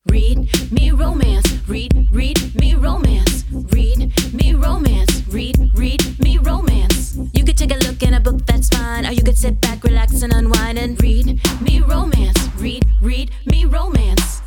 Read me romance. Read me romance. Read me romance. Read me romance. You could take a look in a book, that's fine. Or you could sit back, relax, and unwind and read me romance. Read me romance.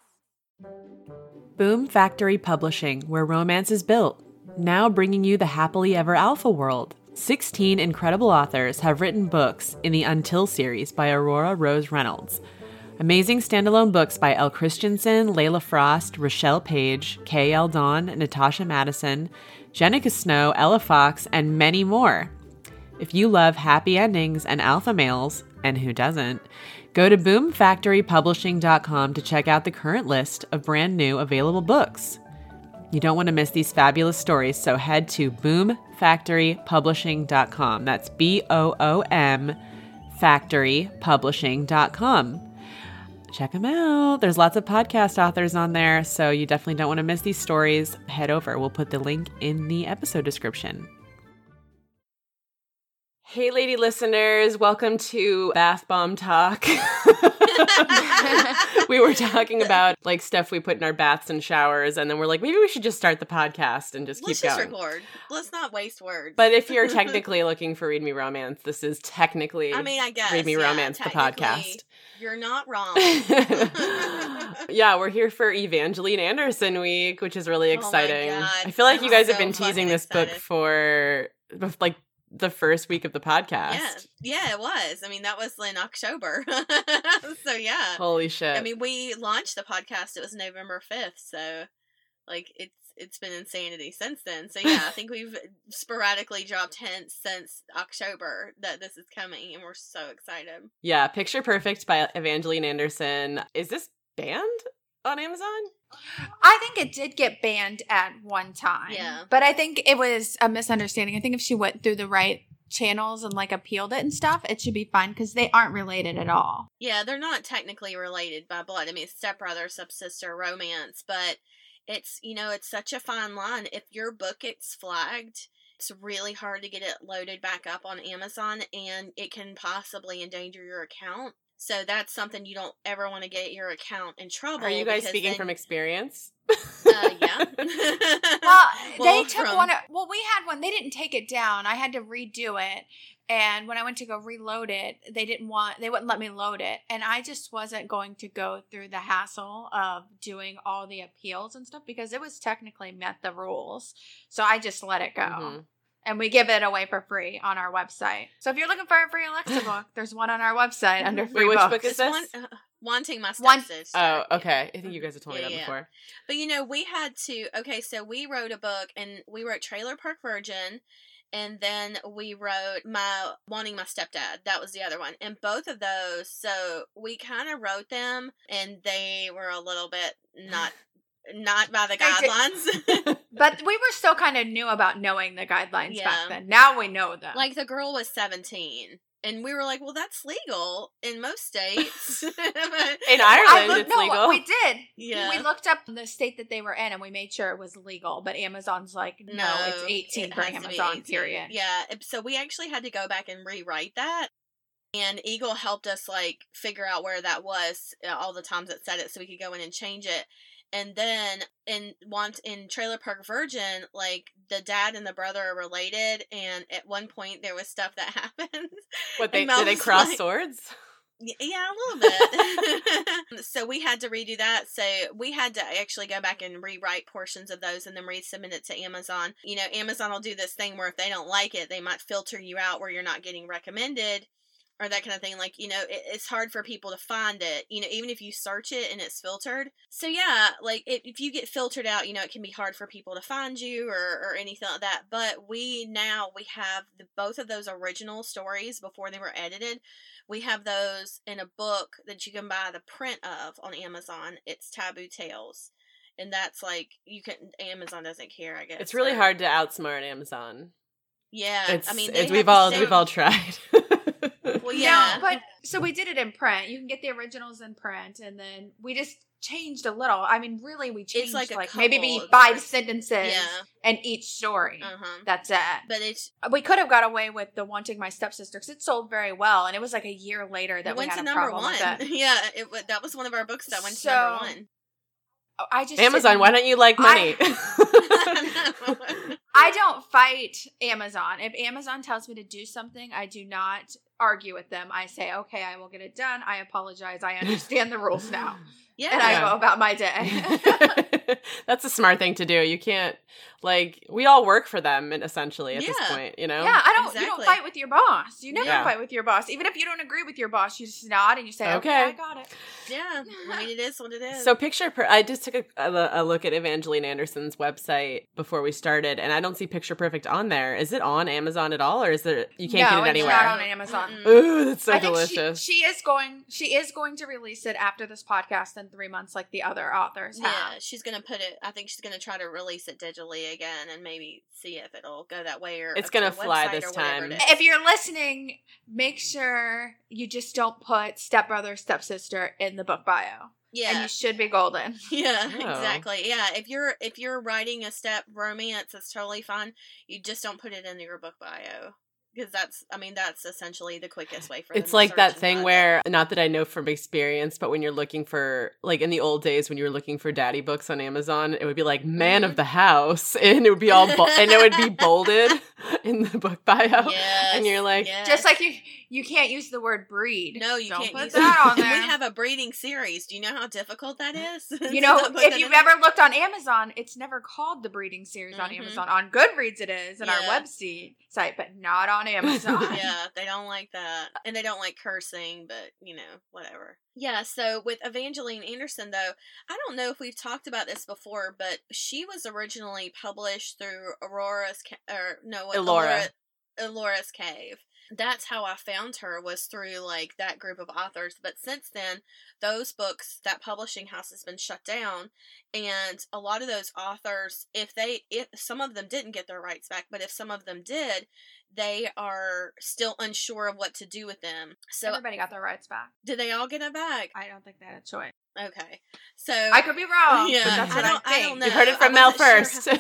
Boom Factory Publishing, where romance is built. Now bringing you the Happily Ever Alpha world. 16 incredible authors have written books in the Until series by Aurora Rose Reynolds. Amazing standalone books by Elle Christensen, Layla Frost, Rochelle Page, K.L. Dawn, Natasha Madison, Jenica Snow, Ella Fox, and many more. If you love happy endings and alpha males, and who doesn't, go to boomfactorypublishing.com to check out the current list of brand new available books. You don't want to miss these fabulous stories, so head to boomfactorypublishing.com. That's BOOM factorypublishing.com. Check them out. There's lots of podcast authors on there, so you definitely don't want to miss these stories. Head over. We'll put the link in the episode description. Hey, lady listeners. Welcome to Bath Bomb Talk. We were talking about like stuff we put in our baths and showers, and then we're like, maybe we should just start the podcast and just keep going. Let's just record. Let's not waste words. But if you're technically looking for Read Me Romance, this is technically I guess, Read Me Romance, the podcast. You're not wrong. Yeah, we're here for Evangeline Anderson week, which is really exciting. Oh my God. I feel like you guys have been so teasing this excited. book for like the first week of the podcast. Yeah, it was. I mean, that was in October. So yeah. Holy shit. I mean, we launched the podcast, it was November 5th, so like it's been insanity since then. So yeah, I think we've sporadically dropped hints since October that this is coming, and we're so excited. Yeah, Picture Perfect by Evangeline Anderson. Is this banned on Amazon? I think it did get banned at one time. Yeah. But I think it was a misunderstanding. I think if she went through the right channels and like appealed it and stuff, it should be fine because they aren't related at all. Yeah, they're not technically related by blood. I mean, it's stepbrother, stepsister romance, but it's, it's such a fine line. If your book gets flagged, it's really hard to get it loaded back up on Amazon, and it can possibly endanger your account. So that's something you don't ever want to get your account in trouble. Are you guys speaking from experience? Yeah. They took one. We had one. They didn't take it down. I had to redo it. And when I went to go reload it, they wouldn't let me load it. And I just wasn't going to go through the hassle of doing all the appeals and stuff because it was technically met the rules. So I just let it go. Mm-hmm. And we give it away for free on our website. So if you're looking for a free Alexa book, there's one on our website under free Which books. book is this? Wanting My Stepsister. Oh, okay. I think you guys have told me that before. But we had to, so we wrote a book, and we wrote Trailer Park Virgin, and then we wrote Wanting My Stepdad. That was the other one. And both of those, so we kind of wrote them, and they were a little bit not by the guidelines. But we were still kind of new about knowing the guidelines back then. Now we know them. Like, the girl was 17. And we were like, well, that's legal in most states. In Ireland, it's legal. We did. Yeah. We looked up the state that they were in, and we made sure it was legal. But Amazon's like, no, it's 18 for Amazon, period. Yeah. So we actually had to go back and rewrite that. And Eagle helped us, like, figure out where that was all the times it said it so we could go in and change it. And then in Trailer Park Virgin, like, the dad and the brother are related, and at one point there was stuff that happened. What, did they cross swords? Yeah, a little bit. So we had to redo that. So we had to actually go back and rewrite portions of those and then resubmit it to Amazon. Amazon will do this thing where if they don't like it, they might filter you out where you're not getting recommended. Or that kind of thing. Like, it's hard for people to find it, even if you search it and it's filtered. So, yeah, like, if you get filtered out, it can be hard for people to find you or anything like that. But we have both of those original stories before they were edited. We have those in a book that you can buy the print of on Amazon. It's Taboo Tales. And that's like, Amazon doesn't care, I guess. It's really hard to outsmart Amazon. Yeah. We've all tried. Well, yeah. No, but so we did it in print. You can get the originals in print, and then we just changed a little. I mean, really, we changed like maybe 5 sentences in each story. Uh-huh. That's it. But we could have got away with the Wanting My Stepsister because it sold very well, and it was like a year later that we had a problem with it. Yeah, that was one of our books that went to number 1. Amazon, why don't you like money? I don't fight Amazon. If Amazon tells me to do something, I do not argue with them. I say, okay, I will get it done. I apologize. I understand the rules now. Yeah. And I go about my day. That's a smart thing to do. You can't, like, we all work for them essentially at this point, you know? Yeah, Exactly. you don't fight with your boss. You never fight with your boss. Even if you don't agree with your boss, you just nod and you say, okay, I got it. Yeah. I mean, it is what it is. So I just took a look at Evangeline Anderson's website before we started, and I don't see Picture Perfect on there. Is it on Amazon at all, or is there, you can't get it anywhere? No, it's not on Amazon. Ooh, that's so delicious. She is going to release it after this podcast in 3 months like the other authors have. Yeah, she's going to put it, I think she's going to try to release it digitally again and maybe see if it'll go that way, or it's going to fly this time. If you're listening, make sure you just don't put stepbrother, stepsister in the book bio. Yeah. And you should be golden. Yeah, exactly. Yeah, if you're writing a step romance, that's totally fine. You just don't put it in your book bio. Because that's essentially the quickest way for them. It's like that thing where, not that I know from experience, but when you're looking for, like in the old days when you were looking for daddy books on Amazon, it would be like man of the house, and it would be all and it would be bolded in the book bio. Yes, and you're like, just like you can't use the word breed. No, you don't can't put use that on there. We have a breeding series. Do you know how difficult that is? You know, if you've ever looked on Amazon, it's never called the breeding series on Amazon. On Goodreads it is, and our website, but not on Amazon. Yeah, they don't like that. And they don't like cursing, but, whatever. Yeah, so with Evangeline Anderson, though, I don't know if we've talked about this before, but she was originally published through Ellora's Cave. That's how I found her, was through, like, that group of authors. But since then, those books, that publishing house has been shut down. And a lot of those authors, if some of them didn't get their rights back, but if some of them did, they are still unsure of what to do with them. So everybody got their rights back. Did they all get it back? I don't think they had a choice. Okay. So I could be wrong. Yeah, that's what I don't know. You heard it from Mel first.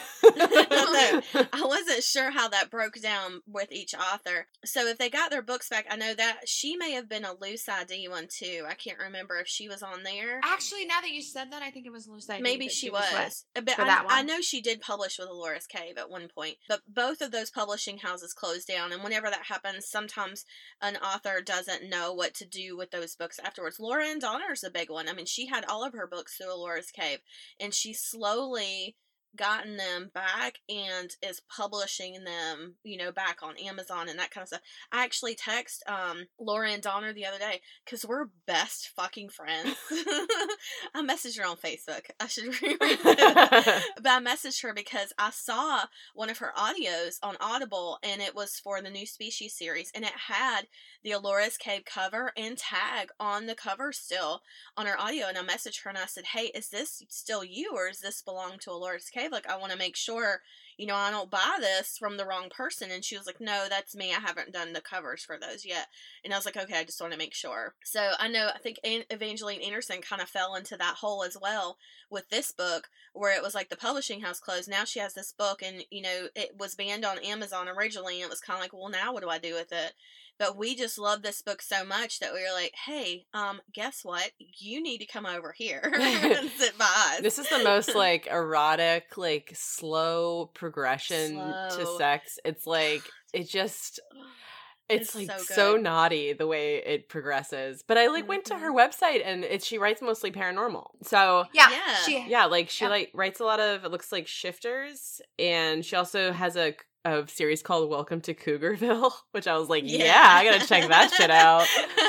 I wasn't sure how that broke down with each author. So if they got their books back, I know that she may have been a Loose ID one too. I can't remember if she was on there. Actually, now that you said that, I think it was Loose ID. Maybe she was. But I know she did publish with Ellora's Cave at one point. But both of those publishing houses closed down, and whenever that happens, sometimes an author doesn't know what to do with those books afterwards. Laura Ann Donner's a big one. I mean, she had all of her books through Ellora's Cave, and she slowly gotten them back and is publishing them, back on Amazon and that kind of stuff. I actually text Laura Ann Donner the other day because we're best fucking friends. I messaged her on Facebook. I should reread it. But I messaged her because I saw one of her audios on Audible, and it was for the New Species series, and it had the Ellora's Cave cover and tag on the cover still on her audio. And I messaged her and I said, hey, is this still you, or does this belong to Ellora's Cave? Like, I want to make sure, I don't buy this from the wrong person. And she was like, no, that's me. I haven't done the covers for those yet. And I was like, okay, I just want to make sure. So I think Evangeline Anderson kind of fell into that hole as well with this book, where it was like the publishing house closed. Now she has this book, and, it was banned on Amazon originally. And it was kind of like, well, now what do I do with it? But we just love this book so much that we were like, hey, guess what? You need to come over here and sit by us. This is the most, like, erotic, like, slow progression to sex. It's like, it's like so naughty the way it progresses. But I went to her website, and she writes mostly paranormal. So she writes a lot of, it looks like, shifters, and she also has a series called Welcome to Cougarville, which I was like, I gotta check that shit out.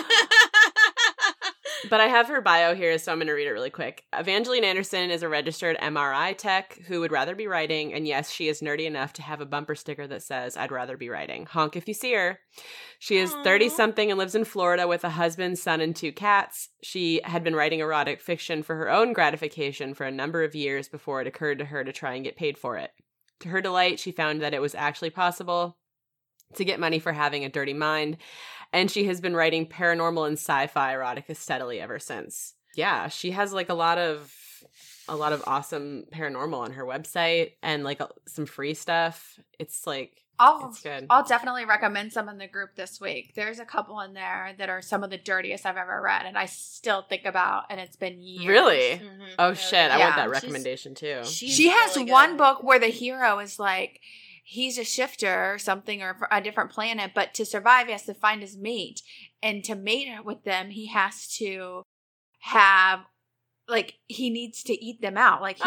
But I have her bio here, so I'm going to read it really quick. Evangeline Anderson is a registered MRI tech who would rather be writing, and yes, she is nerdy enough to have a bumper sticker that says, I'd rather be writing. Honk if you see her. She is 30-something and lives in Florida with a husband, son, and 2 cats. She had been writing erotic fiction for her own gratification for a number of years before it occurred to her to try and get paid for it. To her delight, she found that it was actually possible to get money for having a dirty mind, and she has been writing paranormal and sci-fi erotica steadily ever since. Yeah, she has like a lot of awesome paranormal on her website, and like some free stuff. It's like It's good. I'll definitely recommend some in the group this week. There's a couple in there that are some of the dirtiest I've ever read, and I still think about, and it's been years. Really? Oh, shit. I want that recommendation, too. She has really one book where the hero is like, he's a shifter or something, or a different planet, but to survive, he has to find his mate. And to mate with them, he has to have, like, he needs to eat them out. Like, he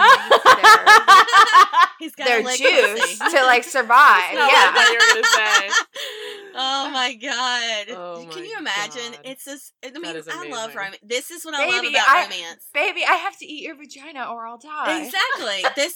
needs their juice to, like, survive. That's not what I thought you were going to say. Oh my God. Oh Can you my imagine? God. It's just, I mean, That is I love amazing. romance. This is what I love about romance. Baby, I have to eat your vagina or I'll die. Exactly. This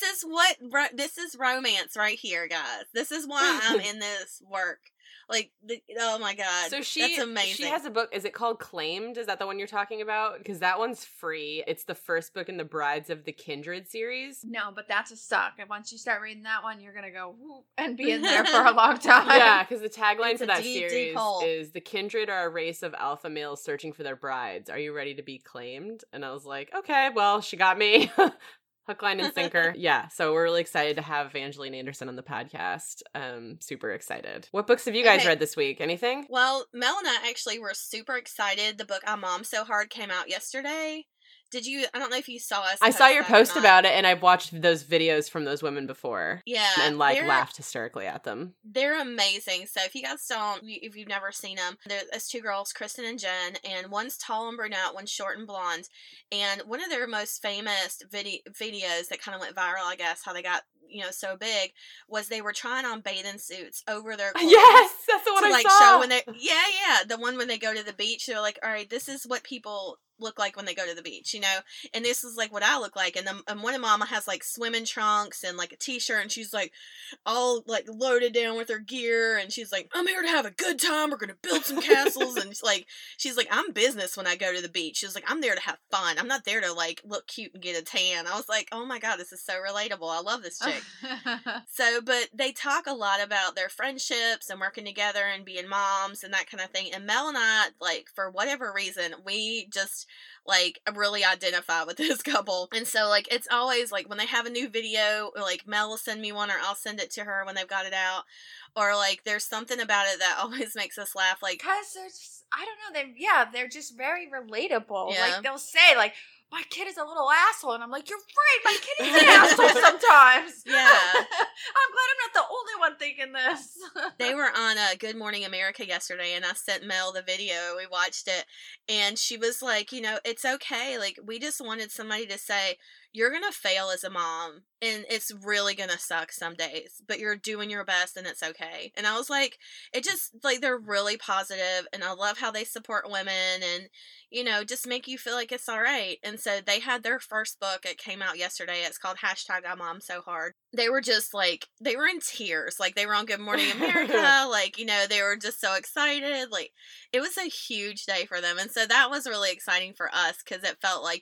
is romance right here, guys. This is why I'm in this work. Like, oh my God. So that's amazing. She has a book. Is it called Claimed? Is that the one you're talking about? Because that one's free. It's the first book in the Brides of the Kindred series. No, but that's a suck. And once you start reading that one, you're going to go whoop and be in there for a long time. Yeah, because the tagline for that deep, series deep hole. is "The Kindred are a race of alpha males searching for their brides. Are you ready to be claimed?" And I was like, okay, well, she got me. Hook, line, and sinker. Yeah, so we're really excited to have Evangeline Anderson on the podcast. Super excited. What books have you guys read this week? Anything? Well, Mel and I actually were super excited. The book I Mom So Hard came out yesterday. Did you? I don't know if you saw us. I saw your post about it, and I've watched those videos from those women before. Yeah. And, like, laughed hysterically at them. They're amazing. So if you guys if you've never seen them, there's two girls, Kristen and Jen, and one's tall and brunette, one's short and blonde. And one of their most famous videos that kind of went viral, I guess, how they got, so big, was they were trying on bathing suits over their clothes. Yes, that's the one I saw. Show when they, the one when they go to the beach. They're like, all right, this is what people look like when they go to the beach, and this is like what I look like. And one of Mama has like swimming trunks and like a t-shirt, and she's like all like loaded down with her gear, and she's like, I'm here to have a good time, we're gonna build some castles. And she's like, I'm business when I go to the beach. She's like, I'm there to have fun, I'm not there to like look cute and get a tan. I was like, oh my God, this is so relatable. I love this chick. So, but they talk a lot about their friendships and working together and being moms and that kind of thing. And Mel and I, like, for whatever reason, we just like really identify with this couple. And so, like, it's always like when they have a new video, like Mel will send me one, or I'll send it to her when they've got it out, or like there's something about it that always makes us laugh. Like, because I don't know, they're just very relatable. Yeah. Like, they'll say like, my kid is a little asshole, and I'm like, you're right, my kid is an asshole sometimes. Yeah. I'm glad I'm not the only one thinking this. They were on Good Morning America yesterday, and I sent Mel the video. We watched it, and she was like, it's okay. Like, we just wanted somebody to say, you're going to fail as a mom, and it's really going to suck some days, but you're doing your best, and it's okay. And I was like, it just, like, they're really positive, and I love how they support women, and, just make you feel like it's all right. And so they had their first book. It came out yesterday. It's called #IMomSoHard. They were just like, they were in tears. Like, they were on Good Morning America. Like, they were just so excited. Like, it was a huge day for them. And so that was really exciting for us, because it felt like,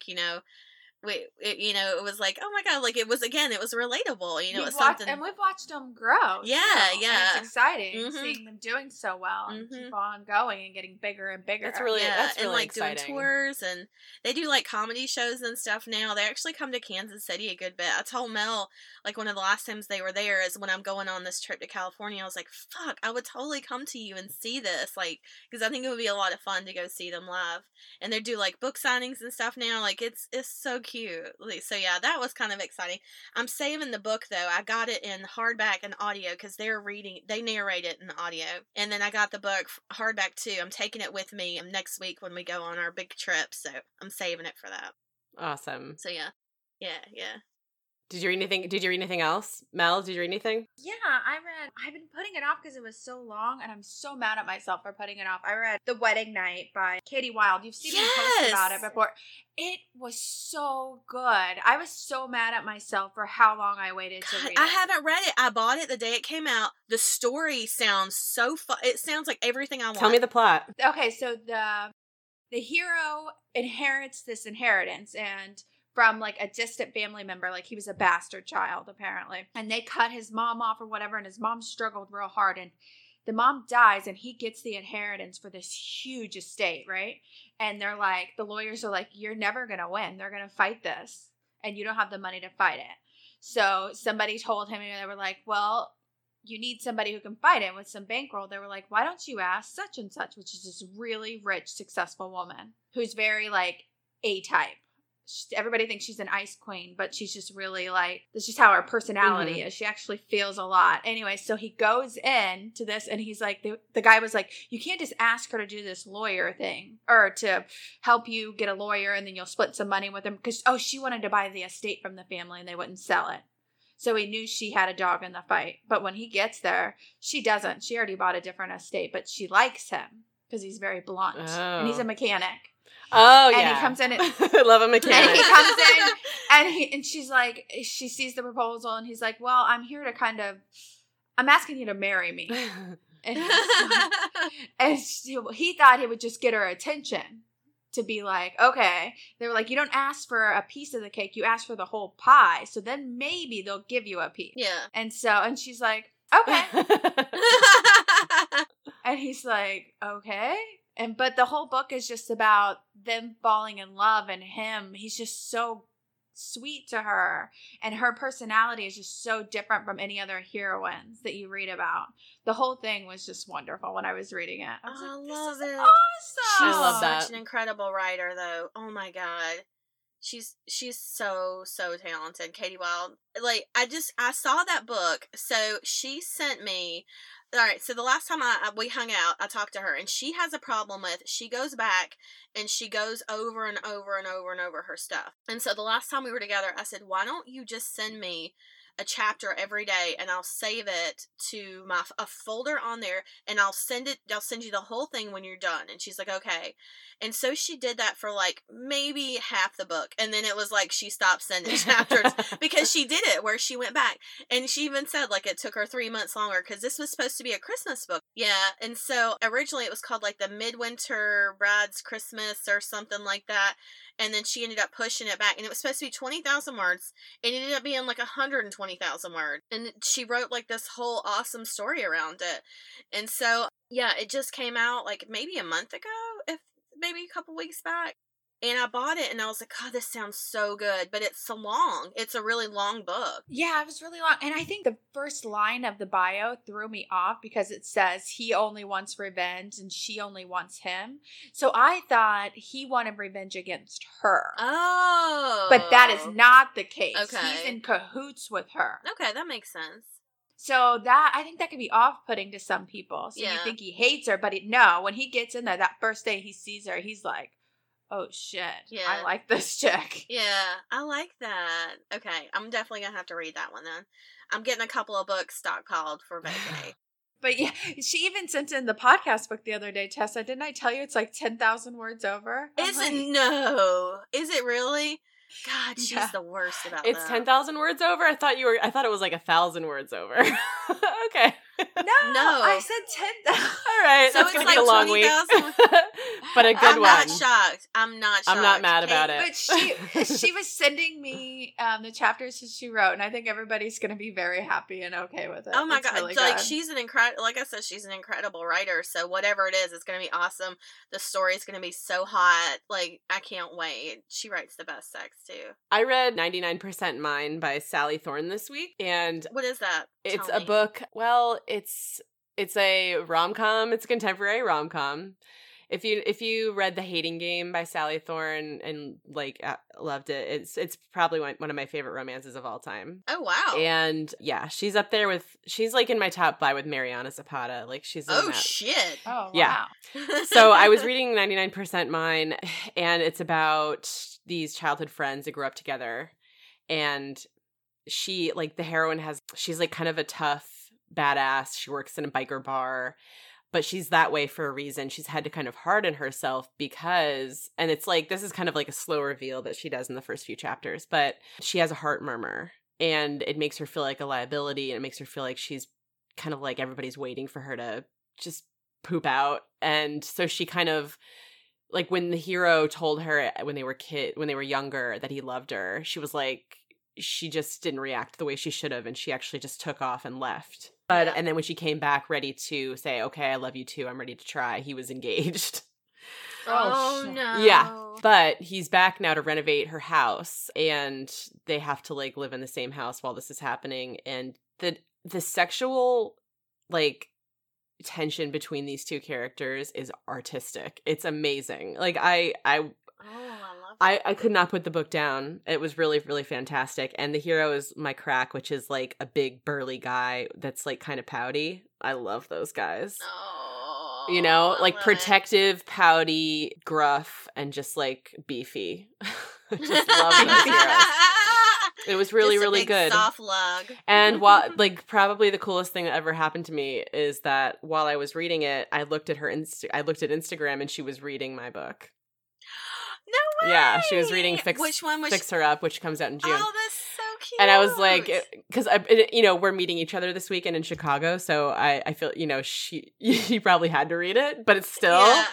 it was like, oh my God, like, it was relatable, it was something. And we've watched them grow. Yeah, too. yeah. And it's exciting seeing Mm-hmm. them doing so well and keep on going and getting bigger and bigger. That's really and like exciting. Doing tours, and they do like comedy shows and stuff now. They actually come to Kansas City a good bit. I told Mel, like, one of the last times they were there is when I'm going on this trip to California. I was like, fuck, I would totally come to you and see this, like, because I think it would be a lot of fun to go see them live. And they do like book signings and stuff now. Like, it's so cute. So yeah, that was kind of exciting. I'm saving the book though. I got it in hardback and audio because they narrate it in audio. And then I got the book hardback too. I'm taking it with me next week when we go on our big trip. So I'm saving it for that. Awesome. So yeah. Did you read anything else? Mel, did you read anything? Yeah, I've been putting it off because it was so long, and I'm so mad at myself for putting it off. I read The Wedding Night by Katie Wilde. You've seen me post about it before. It was so good. I was so mad at myself for how long I waited to read it. I haven't read it. I bought it the day it came out. The story sounds so fun. It sounds like everything I want. Tell me the plot. Okay, so the hero inherits this inheritance, and from like a distant family member, like he was a bastard child apparently, and they cut his mom off or whatever, and his mom struggled real hard, and the mom dies, and he gets the inheritance for this huge estate, right? And they're like, the lawyers are like, you're never gonna win, they're gonna fight this, and you don't have the money to fight it. So somebody told him, and they were like, well, you need somebody who can fight him with some bankroll. They were like, why don't you ask such and such, which is this really rich, successful woman who's very like A-type. Everybody thinks she's an ice queen, but she's just really like, that's just how her personality is. She actually feels a lot. Anyway, so he goes in to this and he's like, the guy was like, you can't just ask her to do this lawyer thing or to help you get a lawyer and then you'll split some money with him. Because, she wanted to buy the estate from the family and they wouldn't sell it. So he knew she had a dog in the fight. But when he gets there, she doesn't. She already bought a different estate, but she likes him because he's very blunt and he's a mechanic. Oh, and yeah. he comes in and I love a mechanic. And he comes in and she's like, she sees the proposal and he's like, well, I'm here to I'm asking you to marry me. And, he thought he would just get her attention to be like, okay. They were like, you don't ask for a piece of the cake, you ask for the whole pie. So then maybe they'll give you a piece. Yeah. And she's like, okay. And he's like, okay. But the whole book is just about them falling in love and him. He's just so sweet to her. And her personality is just so different from any other heroines that you read about. The whole thing was just wonderful when I was reading it. I was I like, love this is it. awesome. I love that. Such an incredible writer, though. Oh my God. She's so talented, Katie Wild. Like, I saw that book. So she sent me. All right, so the last time we hung out, I talked to her, and she has a problem with, she goes back, and she goes over and over and over and over her stuff. And so the last time we were together, I said, why don't you just send me a chapter every day, and I'll save it to a folder on there, and I'll send you the whole thing when you're done. And she's like, okay. And so she did that for like maybe half the book, and then it was like she stopped sending chapters because she did it where she went back, and she even said like it took her 3 months longer because this was supposed to be a Christmas book. Yeah. And so originally it was called like the Midwinter Bride's Christmas or something like that. And then she ended up pushing it back, and it was supposed to be 20,000 words, and it ended up being like 120,000 words. And she wrote like this whole awesome story around it. And so, yeah, it just came out like maybe a month ago, maybe a couple weeks back. And I bought it, and I was like, God, this sounds so good. But it's so long. It's a really long book. Yeah, it was really long. And I think the first line of the bio threw me off because it says he only wants revenge and she only wants him. So I thought he wanted revenge against her. Oh. But that is not the case. Okay. He's in cahoots with her. Okay, that makes sense. So I think that could be off-putting to some people. So Yeah. you think he hates her, but no, when he gets in there, that first day he sees her, he's like, oh shit, Yeah. I like this chick. Yeah, I like that. Okay, I'm definitely going to have to read that one then. I'm getting a couple of books stockpiled for vacay. But yeah, she even sent in the podcast book the other day, Tessa. Didn't I tell you it's like 10,000 words over? Is it really? God, she's Yeah. the worst about It's that. 10,000 words over? I thought it was like 1,000 words over. Okay. No, I said 10,000. All right. So That's it's going to like be a long week. 20,000. But a good I'm one. not shocked. I'm not mad about it. But she was sending me the chapters that she wrote, and I think everybody's going to be very happy and okay with it. Oh my It's God. really Like, good. she's an incredible, like I said, she's an incredible writer. So whatever it is, it's going to be awesome. The story's going to be so hot. Like, I can't wait. She writes the best sex too. I read 99% Mine by Sally Thorne this week, and What is that? it's Tell a me. book. Well, it's a rom-com. It's a contemporary rom-com. If you read The Hating Game by Sally Thorne and like loved it, it's probably one of my favorite romances of all time. Oh, wow. And yeah, she's up there she's like in my top 5 with Mariana Zapata. Like she's in Oh, that. shit. Oh, Yeah. wow. So I was reading 99% Mine, and it's about these childhood friends that grew up together, and she, like, the heroine she's like kind of a tough badass. She works in a biker bar, but she's that way for a reason. She's had to kind of harden herself because, and it's like, this is kind of like a slow reveal that she does in the first few chapters, but she has a heart murmur, and it makes her feel like a liability, and it makes her feel like she's kind of like everybody's waiting for her to just poop out. And so she kind of, like, when the hero told her when they were younger that he loved her, she was like, she just didn't react the way she should have, and she actually just took off and left. And then when she came back ready to say, okay, I love you too, I'm ready to try, he was engaged. Oh no. Yeah. But he's back now to renovate her house, and they have to like live in the same house while this is happening. And the sexual like tension between these two characters is artistic. It's amazing. Like I love it. I could not put the book down. It was really, really fantastic. And the hero is Mike Crack, which is like a big burly guy that's like kind of pouty. I love those guys. Oh, you know, like protective, pouty, gruff, and just like beefy. I just love those heroes. It was really, really good. Soft lug. And while, like, probably the coolest thing that ever happened to me is that while I was reading it, I looked at Instagram, and she was reading my book. No way. Yeah, she was reading Which one was Fix Her Up, which comes out in June. Oh, that's so cute. And I was like, because you know, we're meeting each other this weekend in Chicago, so I feel, you know, she probably had to read it, but it's still. Yeah.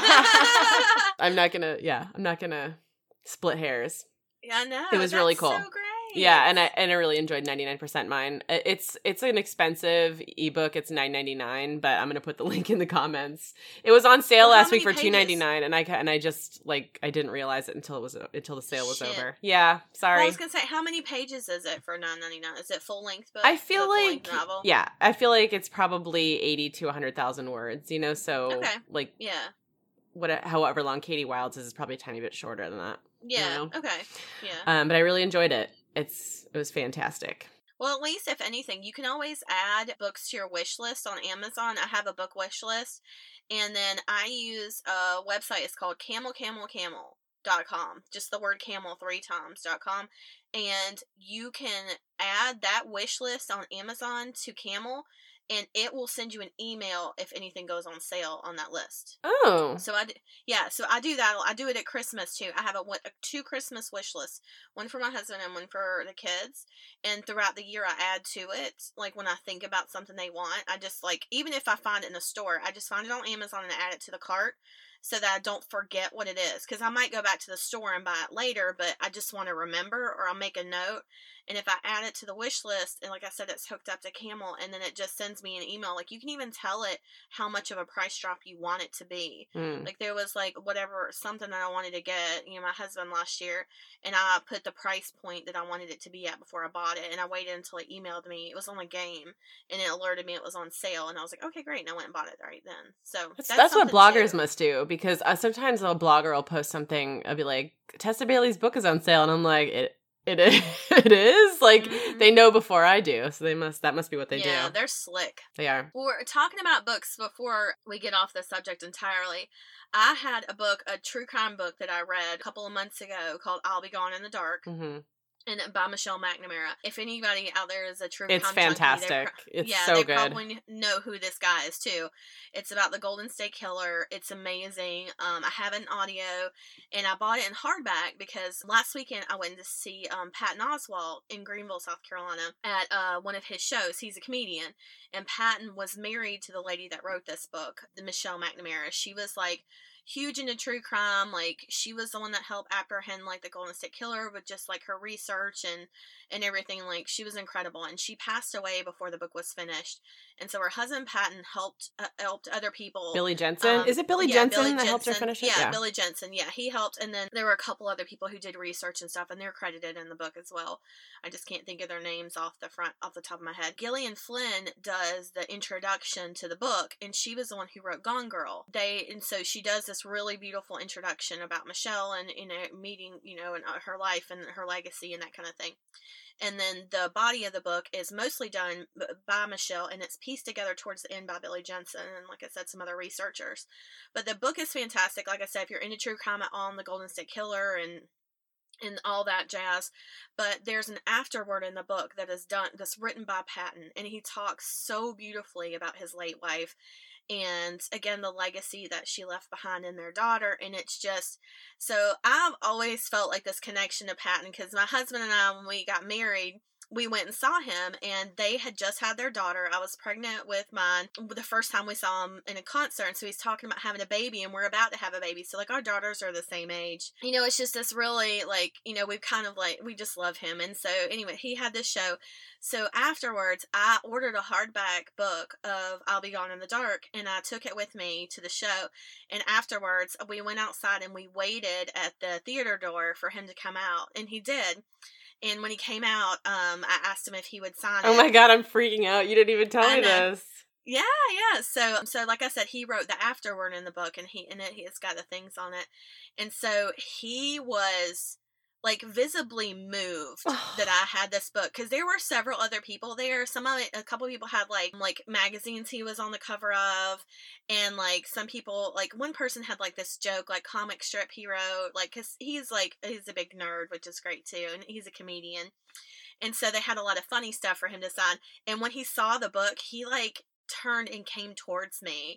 I'm not gonna split hairs. Yeah, I know. It was really cool. So great. Yeah, and I really enjoyed 99% Mine. It's an expensive ebook. It's $9.99, but I'm gonna put the link in the comments. It was on sale last week for $2.99, and I just like I didn't realize it until the sale was over. Yeah, sorry. Well, I was gonna say, how many pages is it for $9.99? Is it full length book? I feel like novel? Yeah, I feel like it's probably 80 to 100,000 words. You know, so okay. Like yeah, however long Katie Wilde's is probably a tiny bit shorter than that. Yeah. You know? Okay. Yeah. But I really enjoyed it. It was fantastic. Well, at least, if anything, you can always add books to your wish list on Amazon. I have a book wish list, and then I use a website. It's called camelcamelcamel.com. Just the word camel 3 times.com. And you can add that wish list on Amazon to Camel, and it will send you an email if anything goes on sale on that list. Oh. So I do that. I do it at Christmas too. I have 2 Christmas wish lists, one for my husband and one for the kids. And throughout the year, I add to it. Like when I think about something they want, I just like, even if I find it in a store, I just find it on Amazon and add it to the cart so that I don't forget what it is. Because I might go back to the store and buy it later, but I just want to remember, or I'll make a note. And if I add it to the wish list, and like I said, it's hooked up to Camel, and then it just sends me an email. Like, you can even tell it how much of a price drop you want it to be. Like, there was, like, something that I wanted to get, you know, my husband last year, and I put the price point that I wanted it to be at before I bought it, and I waited until it emailed me. It was on a game, and it alerted me it was on sale, and I was like, okay, great, and I went and bought it right then. So, that's what bloggers must do, because sometimes a blogger will post something, I'll be like, Tessa Bailey's book is on sale, and I'm like, It is like they know before I do, so that must be what they do. Yeah, they're slick. They are. Well, we're talking about books before we get off the subject entirely. I had a true crime book that I read a couple of months ago called "I'll Be Gone in the Dark." Mm-hmm. And by Michelle McNamara. If anybody out there is a true crime junkie, it's fantastic. It's so good. They probably know who this guy is too. It's about the Golden State Killer. It's amazing. I have an audio, and I bought it in hardback because last weekend I went to see Patton Oswalt in Greenville, South Carolina, at one of his shows. He's a comedian, and Patton was married to the lady that wrote this book, the Michelle McNamara. She was like huge into true crime. Like, she was the one that helped apprehend like the Golden State Killer with just like her research and everything. Like, she was incredible, and she passed away before the book was finished. And so her husband Patton helped other people. Billy Jensen? Is it Billy Jensen that helped her finish it? Yeah, Billy Jensen. Yeah, he helped, and then there were a couple other people who did research and stuff, and they're credited in the book as well. I just can't think of their names off the top of my head. Gillian Flynn does the introduction to the book, and she was the one who wrote Gone Girl. And so she does this really beautiful introduction about Michelle and, you know, meeting, you know, and her life and her legacy and that kind of thing. And then the body of the book is mostly done by Michelle, and it's pieced together towards the end by Billy Jensen and, like I said, some other researchers. But the book is fantastic. Like I said, if you're into true crime on the Golden State Killer and all that jazz. But there's an afterword in the book that's written by Patton, and he talks so beautifully about his late wife, and again, the legacy that she left behind in their daughter. And it's just, so I've always felt like this connection to Patton, because my husband and I, when we got married, we went and saw him, and they had just had their daughter. I was pregnant with mine the first time we saw him in a concert, and so he's talking about having a baby, and we're about to have a baby. So, like, our daughters are the same age. You know, it's just this really, like, you know, we've kind of, like, we just love him. And so, anyway, he had this show. So afterwards, I ordered a hardback book of I'll Be Gone in the Dark, and I took it with me to the show. And afterwards, we went outside and we waited at the theater door for him to come out, and he did. And when he came out, I asked him if he would sign it. Oh my God, I'm freaking out. You didn't even tell me this. Yeah. So like I said, he wrote the afterword in the book, and it's got the things on it. And so he was, like, visibly moved that I had this book, because there were several other people there. A couple of people had like magazines he was on the cover of, and like some people, like one person had like this joke, like comic strip he wrote, like, because he's a big nerd, which is great too, and he's a comedian, and so they had a lot of funny stuff for him to sign. And when he saw the book, he like turned and came towards me,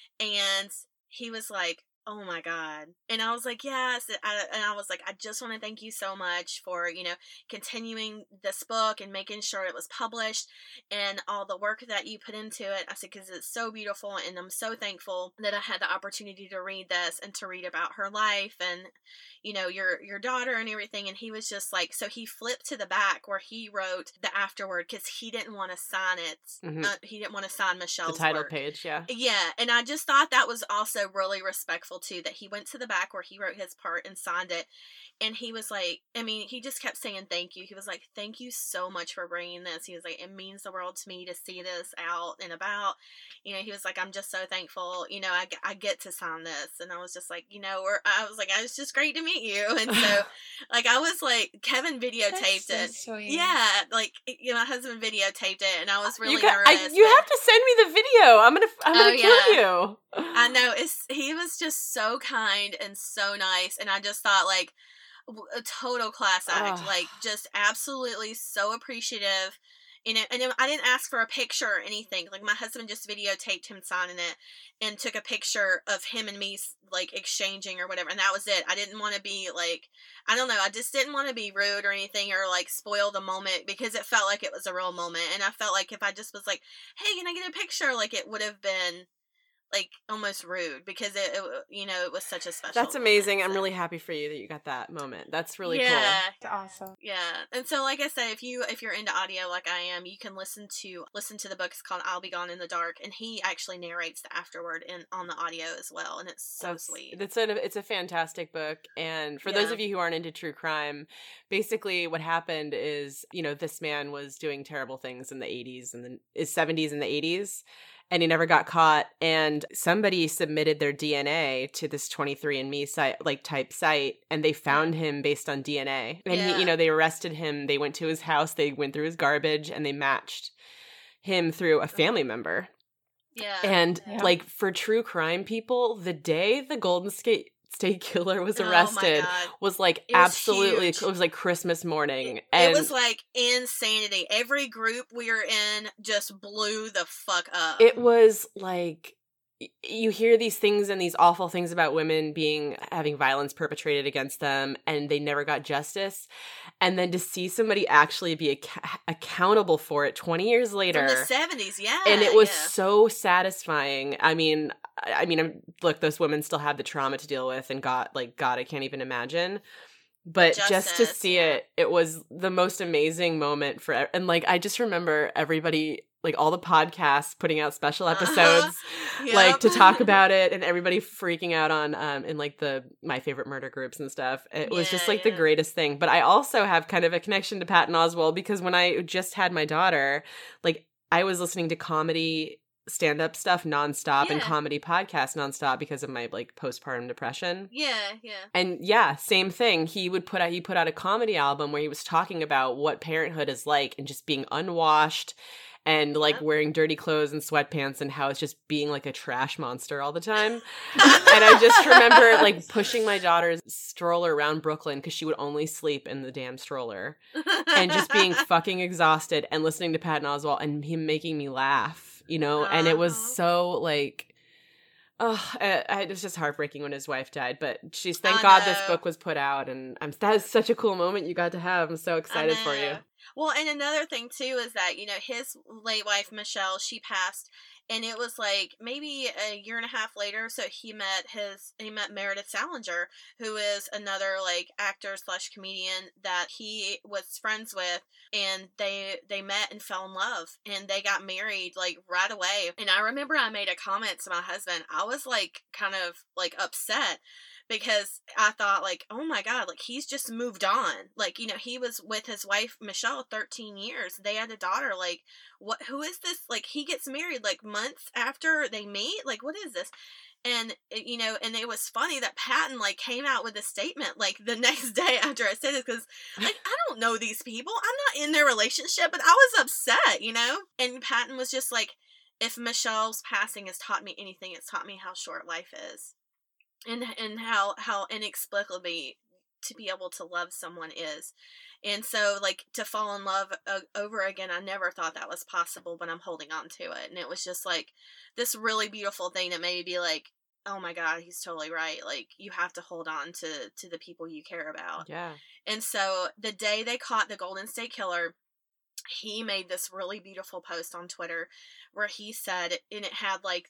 and he was like, oh my God. And I was like, yes. And I was like, I just want to thank you so much for, you know, continuing this book and making sure it was published and all the work that you put into it. I said, because it's so beautiful, and I'm so thankful that I had the opportunity to read this and to read about her life and, you know, your daughter and everything. And he was just like, so he flipped to the back where he wrote the afterword, because he didn't want to sign it. Mm-hmm. He didn't want to sign Michelle's the title work. page, yeah. Yeah, and I just thought that was also really respectful too, that he went to the back where he wrote his part and signed it. And he was like, I mean, he just kept saying thank you. He was like, thank you so much for bringing this. He was like, it means the world to me to see this out and about. You know, he was like, I'm just so thankful. You know, I get to sign this. And I was just like, you know, I was like, it's just great to meet you. And so, like, I was like, Kevin videotaped it. Sweet. Yeah, like, you know, my husband videotaped it, and I was really nervous. You have to send me the video. I'm gonna kill you. I know. He was just so kind and so nice, and I just thought, like, a total class act, like, just absolutely so appreciative. You know, and I didn't ask for a picture or anything. Like, my husband just videotaped him signing it and took a picture of him and me, like, exchanging or whatever. And that was it. I didn't want to be, like, I don't know. I just didn't want to be rude or anything, or, like, spoil the moment, because it felt like it was a real moment. And I felt like if I just was like, hey, can I get a picture? Like, it would have been, like, almost rude, because it you know, it was such a special That's amazing. moment, so. I'm really happy for you that you got that moment. That's really cool. That's awesome. Yeah. And so, like I said, if you're into audio like I am, you can listen to the book. It's called I'll Be Gone in the Dark, and he actually narrates the afterword on the audio as well, and it's so sweet. It's a fantastic book. And for those of you who aren't into true crime, basically what happened is, you know, this man was doing terrible things in the 80s and the 70s and the 80s. And he never got caught. And somebody submitted their DNA to this 23andMe site, like type site, and they found him based on DNA. And he, you know, they arrested him. They went to his house. They went through his garbage, and they matched him through a family member. Yeah. And like, for true crime people, the day the Golden State Killer was arrested was like absolutely huge. It was like Christmas morning. And it was like insanity. Every group we were in just blew the fuck up. It was like, you hear these things and these awful things about women having violence perpetrated against them, and they never got justice. And then to see somebody actually be accountable for it 20 years later. From the 70s, yeah. And it was so satisfying. I mean, look, those women still had the trauma to deal with, and God, I can't even imagine. But just to see it was the most amazing moment and like, I just remember everybody, like all the podcasts putting out special episodes, like to talk about it, and everybody freaking out on, in like my favorite murder groups and stuff. It was just like the greatest thing. But I also have kind of a connection to Patton Oswalt, because when I just had my daughter, like, I was listening to comedy stand-up stuff nonstop and comedy podcasts nonstop because of my like postpartum depression. Yeah. And same thing. He put out a comedy album where he was talking about what parenthood is like, and just being unwashed and like wearing dirty clothes and sweatpants, and how it's just being like a trash monster all the time. And I just remember like pushing my daughter's stroller around Brooklyn, because she would only sleep in the damn stroller, and just being fucking exhausted, and listening to Patton Oswalt and him making me laugh. You know, and it was so like, it was just heartbreaking when his wife died. But thank God this book was put out, and that is such a cool moment you got to have. I'm so excited for you. Well, and another thing too is that, you know, his late wife Michelle, she passed, and it was like maybe a year and a half later, so he met Meredith Salinger, who is another like actor / comedian that he was friends with, and they met and fell in love, and they got married like right away. And I remember I made a comment to my husband. I was like kind of like upset, because I thought, like, oh my God, like, he's just moved on. Like, you know, he was with his wife, Michelle, 13 years. They had a daughter. Like, who is this? Like, he gets married, like, months after they meet? Like, what is this? And, you know, and it was funny that Patton, like, came out with a statement, like, the next day after I said this, because, like, I don't know these people. I'm not in their relationship, but I was upset, you know? And Patton was just like, if Michelle's passing has taught me anything, it's taught me how short life is. And how inexplicably to be able to love someone is. And so, like, to fall in love over again, I never thought that was possible, but I'm holding on to it. And it was just, like, this really beautiful thing that made me be like, oh my God, he's totally right. Like, you have to hold on to the people you care about. Yeah. And so, the day they caught the Golden State Killer, he made this really beautiful post on Twitter where he said, and it had like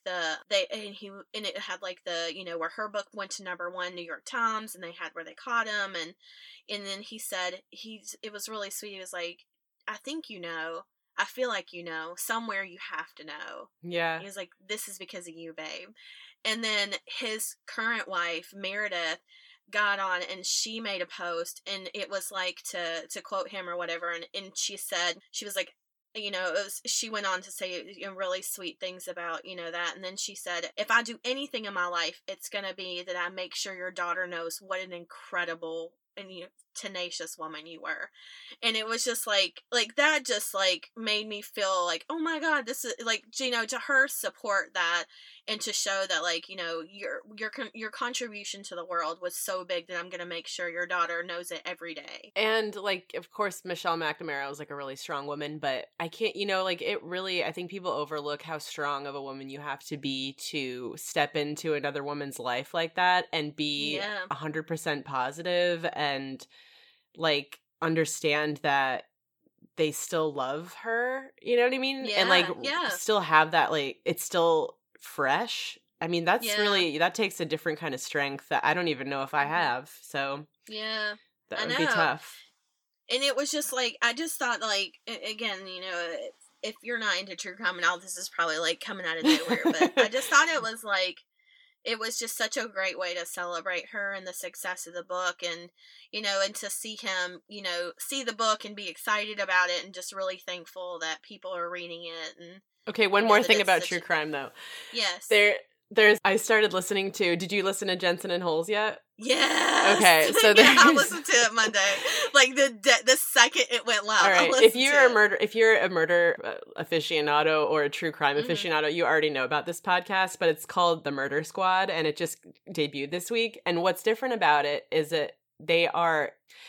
it had like the, you know, where her book went to #1 New York Times, and they had where they caught him, and then he said, it was really sweet. He was like, I think, you know, I feel like, you know, somewhere you have to know. Yeah. He was like, this is because of you, babe. And then his current wife, Meredith, got on, and she made a post, and it was like to quote him or whatever, and she said, she was like, you know, she went on to say, you know, really sweet things about, you know, that, and then she said, if I do anything in my life, it's gonna be that I make sure your daughter knows what an incredible and tenacious woman you were. And it was just like that just like made me feel like, oh my God, this is like, you know, to her support that, and to show that, like, you know, your contribution to the world was so big that I'm gonna make sure your daughter knows it every day. And, like, of course, Michelle McNamara was like a really strong woman, but I can't, you know, like, it really, I think people overlook how strong of a woman you have to be to step into another woman's life like that and be 100% positive and, like, understand that they still love her, you know what I mean? Yeah, and, like, still have that, like, it's still fresh. I mean, that's really, that takes a different kind of strength that I don't even know if I have. So yeah, that would be tough. And it was just like, I just thought, like, again, you know, if you're not into true crime and all, this is probably like coming out of nowhere, but I just thought it was like, it was just such a great way to celebrate her and the success of the book, and, you know, and to see him, you know, see the book and be excited about it, and just really thankful that people are reading it. And okay, one more thing about true crime, though. Yes. I started listening to, did you listen to Jensen and Holes yet? Yes. Okay, so I listened to it Monday. Like the second it went live. All right, if you're a murder aficionado or a true crime aficionado, you already know about this podcast, but it's called The Murder Squad, and it just debuted this week. And what's different about it is that they are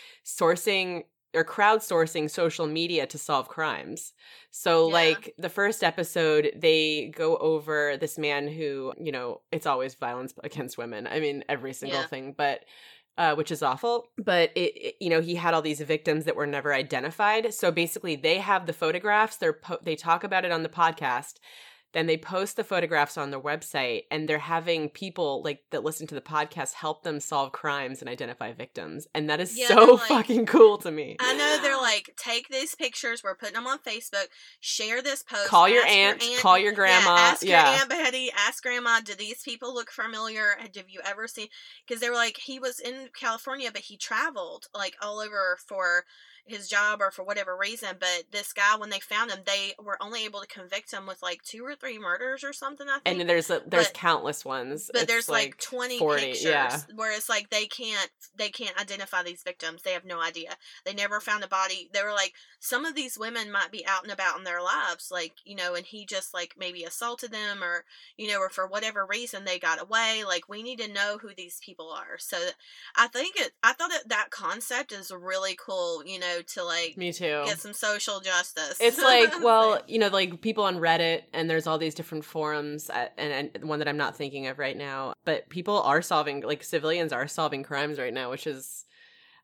crowdsourcing social media to solve crimes. So, like, the first episode, they go over this man who, you know, it's always violence against women. I mean, every single thing, but which is awful. But, it you know, he had all these victims that were never identified. So, basically, they have the photographs. They talk about it on the podcast. Then they post the photographs on their website, and they're having people like that listen to the podcast help them solve crimes and identify victims. And that is so fucking cool to me. I know, they're like, take these pictures, we're putting them on Facebook, share this post. Call your aunt, call your grandma. Ask your Aunt Betty, ask grandma, do these people look familiar? Have you ever seen? Because they were like, he was in California, but he traveled like all over for his job or for whatever reason, but this guy, when they found him, they were only able to convict him with like 2 or 3 murders or something, I think. And there's countless ones. But there's like 20 40, pictures where it's like they can't identify these victims. They have no idea. They never found a body. They were like, some of these women might be out and about in their lives, like, you know, and he just like maybe assaulted them, or, you know, or for whatever reason they got away. Like, we need to know who these people are. So I thought that concept is really cool, you know, to like, me too, get some social justice. It's like, well, you know, like people on Reddit, and there's all these different forums, and one that I'm not thinking of right now, but people are solving, like, civilians are solving crimes right now, which is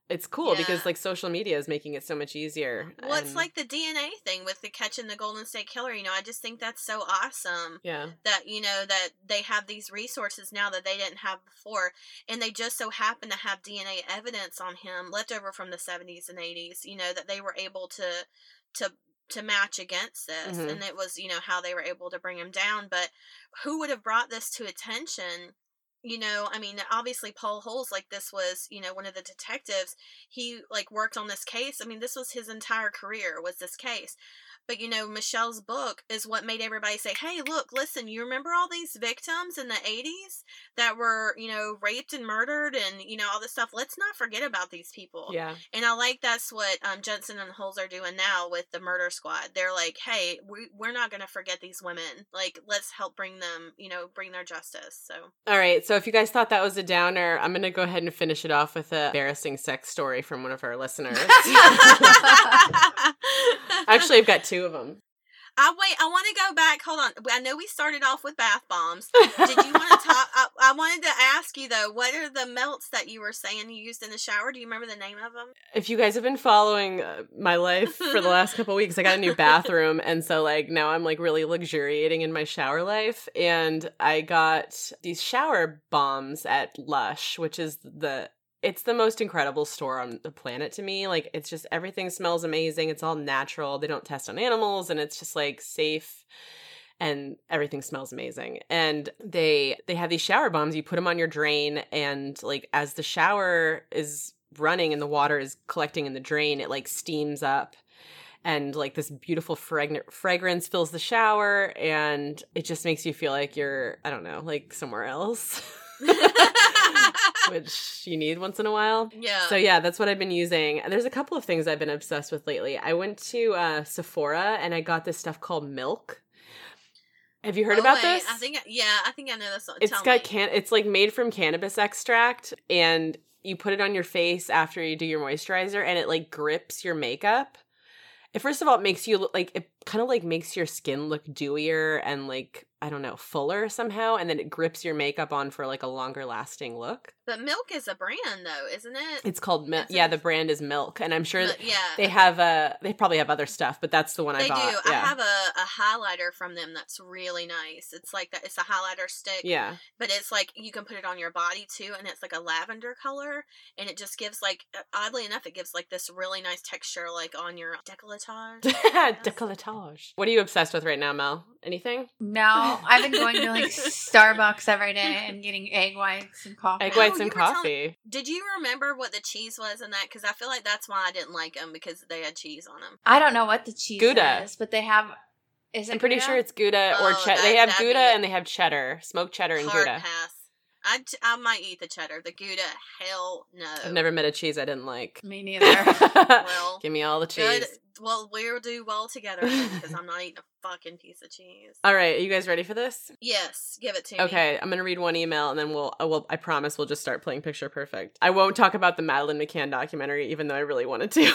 it's cool because like social media is making it so much easier. Well, it's like the DNA thing with the Catching the Golden State Killer. You know, I just think that's so awesome. Yeah. That, you know, that they have these resources now that they didn't have before. And they just so happen to have DNA evidence on him left over from the 70s and 80s, you know, that they were able to match against this. Mm-hmm. And it was, you know, how they were able to bring him down. But who would have brought this to attention? You know, I mean, obviously Paul Holes, like, this was, you know, one of the detectives. He, like, worked on this case. I mean, this was his entire career, was this case. But, you know, Michelle's book is what made everybody say, hey, look, listen, you remember all these victims in the 80s that were, you know, raped and murdered and, you know, all this stuff? Let's not forget about these people. Yeah. And I like that's what Jensen and Holes are doing now with the murder squad. They're like, hey, we're not going to forget these women. Like, let's help bring them, you know, bring their justice. So. All right. So if you guys thought that was a downer, I'm going to go ahead and finish it off with an embarrassing sex story from one of our listeners. Actually, I've got two of them. I want to go back. Hold on. I know we started off with bath bombs. Did you want to talk? I wanted to ask you, though, what are the melts that you were saying you used in the shower? Do you remember the name of them? If you guys have been following my life for the last couple of weeks, I got a new bathroom. And so, like, now I'm, like, really luxuriating in my shower life. And I got these shower bombs at Lush, which is it's the most incredible store on the planet to me. Like, it's just, everything smells amazing. It's all natural. They don't test on animals, and it's just, like, safe, and everything smells amazing. And they have these shower bombs. You put them on your drain, and, like, as the shower is running and the water is collecting in the drain, it, like, steams up. And, like, this beautiful fragrance fills the shower, and it just makes you feel like you're, I don't know, like, somewhere else. Which you need once in a while. Yeah. So yeah, that's what I've been using. There's a couple of things I've been obsessed with lately. I went to Sephora and I got this stuff called Milk. Have you heard about this? I think I know this one. It's like made from cannabis extract, and you put it on your face after you do your moisturizer, and it like grips your makeup. First of all, it makes you look like, it kind of like makes your skin look dewier and like, I don't know, fuller somehow. And then it grips your makeup on for like a longer lasting look. But Milk is a brand though, isn't it? It's called Milk. Yeah, the brand is Milk. And I'm sure they probably have other stuff, but that's the one I bought. They do. Yeah. I have a highlighter from them that's really nice. It's like that. It's a highlighter stick. Yeah. But it's like, you can put it on your body too. And it's like a lavender color. And it just gives like, oddly enough, it gives like this really nice texture like on your décolletage. Décolletage. What are you obsessed with right now, Mel? Anything? No, I've been going to like Starbucks every day and getting egg whites and coffee. Egg whites and coffee. Did you remember what the cheese was in that? Because I feel like that's why I didn't like them, because they had cheese on them. I don't know what the cheese Gouda is, but they have. Is it? I'm pretty Gouda? sure it's Gouda or cheddar. They have Gouda and they have cheddar, smoked cheddar and Hard Gouda. pass. I might eat the cheddar. The Gouda, hell no. I've never met a cheese I didn't like. Me neither. Well, give me all the cheese. Good. Well, we'll do well together because I'm not eating a fucking piece of cheese. All right, are you guys ready for this? Yes, give it to me. Okay, I'm gonna read one email and then I promise we'll just start playing Picture Perfect. I won't talk about the Madeleine McCann documentary, even though I really wanted to.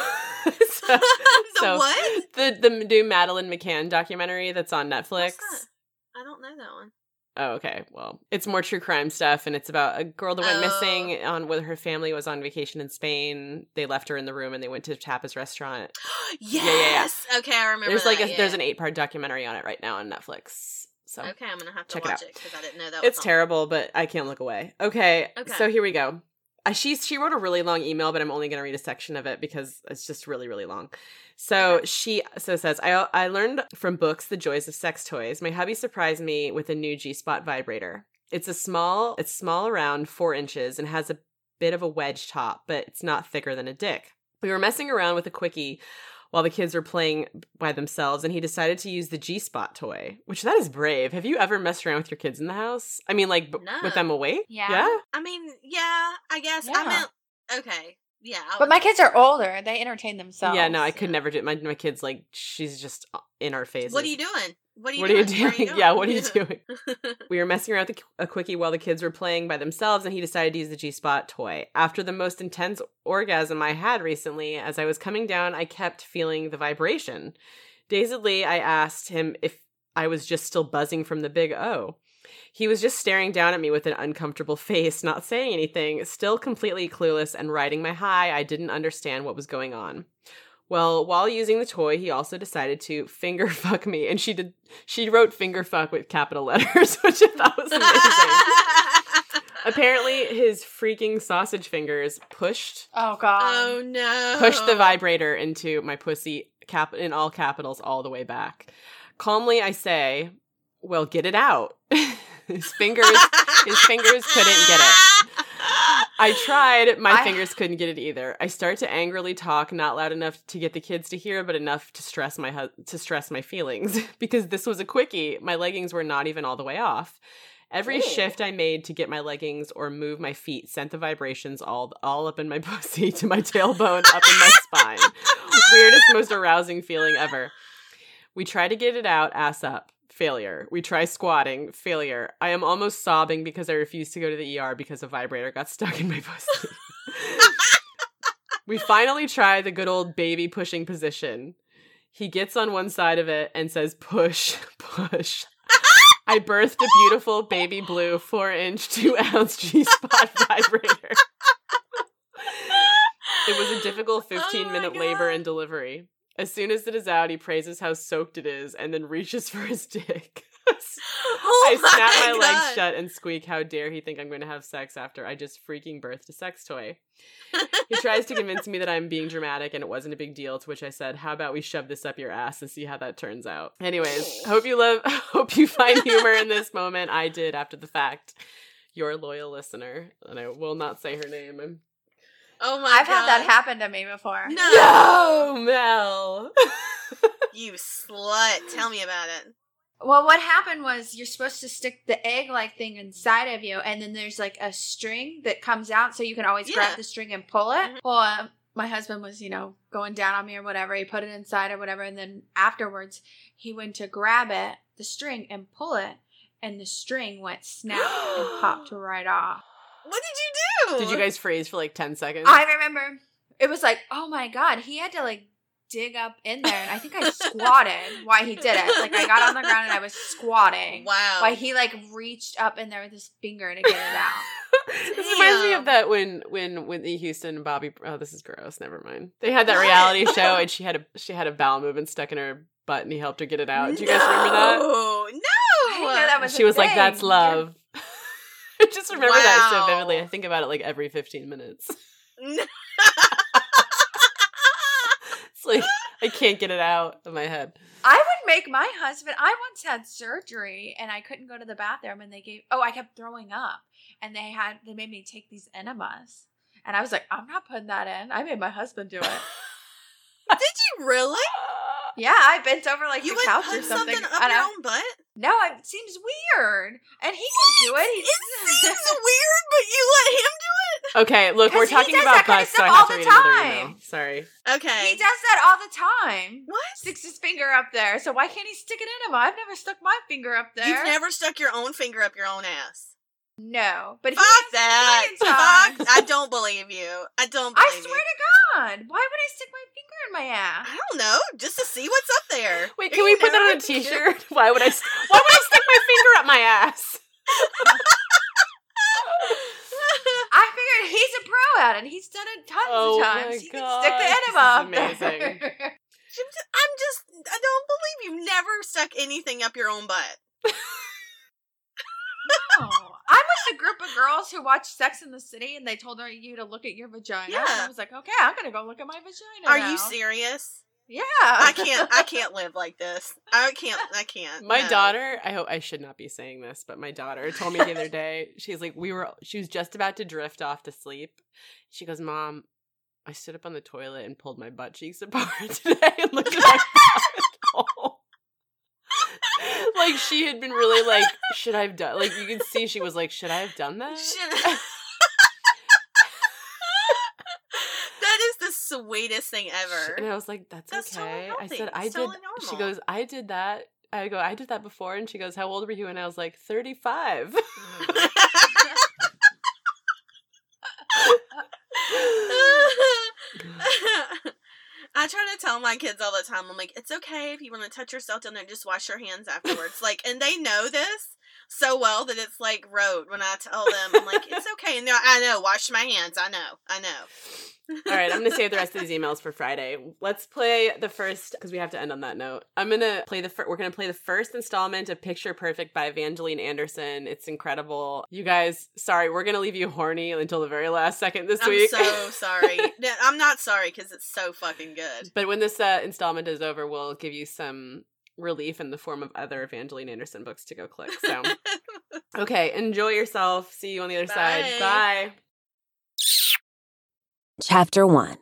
What? The new Madeleine McCann documentary that's on Netflix. What's that? I don't know that one. Oh, okay. Well, it's more true crime stuff, and it's about a girl that went missing when her family was on vacation in Spain. They left her in the room, and they went to a tapas restaurant. Yes! Yeah. Okay, I remember There's an 8-part documentary on it right now on Netflix. So okay, I'm going to have to check watch it because I didn't know that It's terrible, but I can't look away. Okay, so here we go. She wrote a really long email, but I'm only going to read a section of it because it's just really, really long. So she says, I learned from books the joys of sex toys. My hubby surprised me with a new G-Spot vibrator. It's small around 4 inches and has a bit of a wedge top, but it's not thicker than a dick. We were messing around with a quickie while the kids were playing by themselves, and he decided to use the G-Spot toy, which that is brave. Have you ever messed around with your kids in the house? I mean, like, with them awake? Yeah. I mean, yeah, I guess. Yeah. I meant, okay. Yeah. But my kids are older. They entertain themselves. Yeah, no, I could never do it. My kid's like, she's just in our faces. What are you doing? What are you doing? Yeah, what are you doing? We were messing around with a quickie while the kids were playing by themselves, and he decided to use the G-Spot toy. After the most intense orgasm I had recently, as I was coming down, I kept feeling the vibration. Dazedly, I asked him if I was just still buzzing from the big O. He was just staring down at me with an uncomfortable face, not saying anything, still completely clueless and riding my high. I didn't understand what was going on. Well, while using the toy, he also decided to finger fuck me, and she wrote finger fuck with capital letters, which I thought was amazing. Apparently, his freaking sausage fingers pushed the vibrator into my pussy in all capitals all the way back. Calmly, I say, well, get it out. His fingers couldn't get it. I tried. My fingers couldn't get it either. I start to angrily talk, not loud enough to get the kids to hear, but enough to stress my feelings. Because this was a quickie. My leggings were not even all the way off. Every shift I made to get my leggings or move my feet sent the vibrations all up in my pussy to my tailbone, up in my spine. Weirdest, most arousing feeling ever. We try to get it out, ass up. Failure. We try squatting. Failure. I am almost sobbing because I refuse to go to the ER because a vibrator got stuck in my pussy. We finally try the good old baby pushing position. He gets on one side of it and says, push, push. I birthed a beautiful baby blue 4-inch 2-ounce G-spot vibrator. It was a difficult 15-minute labor and delivery. As soon as it is out, he praises how soaked it is and then reaches for his dick. I snap my legs shut and squeak, how dare he think I'm going to have sex after I just freaking birthed a sex toy. He tries to convince me that I'm being dramatic and it wasn't a big deal, to which I said, how about we shove this up your ass and see how that turns out. Anyways, hope you find humor in this moment. I did after the fact. Your loyal listener. And I will not say her name. Oh my I've God. had that happen to me before. No, Mel. You slut. Tell me about it. Well, what happened was you're supposed to stick the egg-like thing inside of you, and then there's like a string that comes out so you can always grab the string and pull it. Mm-hmm. Well, my husband was, going down on me or whatever. He put it inside or whatever, and then afterwards he went to grab it, the string, and pull it, and the string went snap and popped right off. What did you do? Did you guys freeze for like 10 seconds? I remember it was like, oh my God, he had to like dig up in there, and I think I squatted while he did it. Like I got on the ground and I was squatting. Wow. While he like reached up in there with his finger to get it out. This reminds me of that when Whitney Houston and Bobby. Oh, this is gross. Never mind. They had that reality show, and she had a bowel movement stuck in her butt, and he helped her get it out. Do you guys remember that? No. I didn't know that was. She was like, "That's love." I just remember that so vividly. I think about it like every 15 minutes. It's like I can't get it out of my head. I would make my husband. I once had surgery and I couldn't go to the bathroom, and I kept throwing up, and they made me take these enemas, and I was like, I'm not putting that in. I made my husband do it. Did you really? Yeah, I bent over like you the couch or something something. up your own butt? No, it seems weird, and he can do it. It seems weird, but you let him do it? Okay, look, we're talking about butts, so I have to read another email. Sorry. Okay. He does that all the time. What? Sticks his finger up there. So why can't he stick an enema? I've never stuck my finger up there. You've never stuck your own finger up your own ass? No. But fuck that. Fuck. I don't believe you. I swear to God. Why would I stick my finger in my ass? I don't know. Just to see what's up there. Wait, can we put that on a t-shirt? Why would I stick my finger up my ass? I figured he's a pro at it. He's done it tons of times. He can stick the enema up amazing. there. I don't believe you've never stuck anything up your own butt. No. I'm with a group of girls who watched Sex in the City, and they told you to look at your vagina. Yeah. And I was like, okay, I'm going to go look at my vagina Are now. you serious? Yeah. I can't live like this. I can't. My daughter, I should not be saying this, but my daughter told me the other day, she's like, she was just about to drift off to sleep. She goes, Mom, I stood up on the toilet and pulled my butt cheeks apart today and looked at my butt. Like, she had been really like, should I have done, like, you can see she was like, should I have done that? That is the sweetest thing ever. And I was like, that's okay. Totally I said, It's totally normal. She goes, I did that. I go, I did that before. And she goes, how old were you? And I was like, 35. I try to tell my kids all the time, I'm like, it's okay if you want to touch yourself down there, just wash your hands afterwards. Like, and they know this, so well that it's like rote when I tell them. I'm like, it's okay. And they're like, I know, wash my hands. I know. All right, I'm going to save the rest of these emails for Friday. Let's play the first, because we have to end on that note. I'm going to play we're going to play the first installment of Picture Perfect by Evangeline Anderson. It's incredible. You guys, sorry, we're going to leave you horny until the very last second this week. I'm so sorry. I'm not sorry, because it's so fucking good. But when this installment is over, we'll give you some relief in the form of other Evangeline Anderson books to go click. So, okay, enjoy yourself. See you on the other side. Bye. Chapter 1.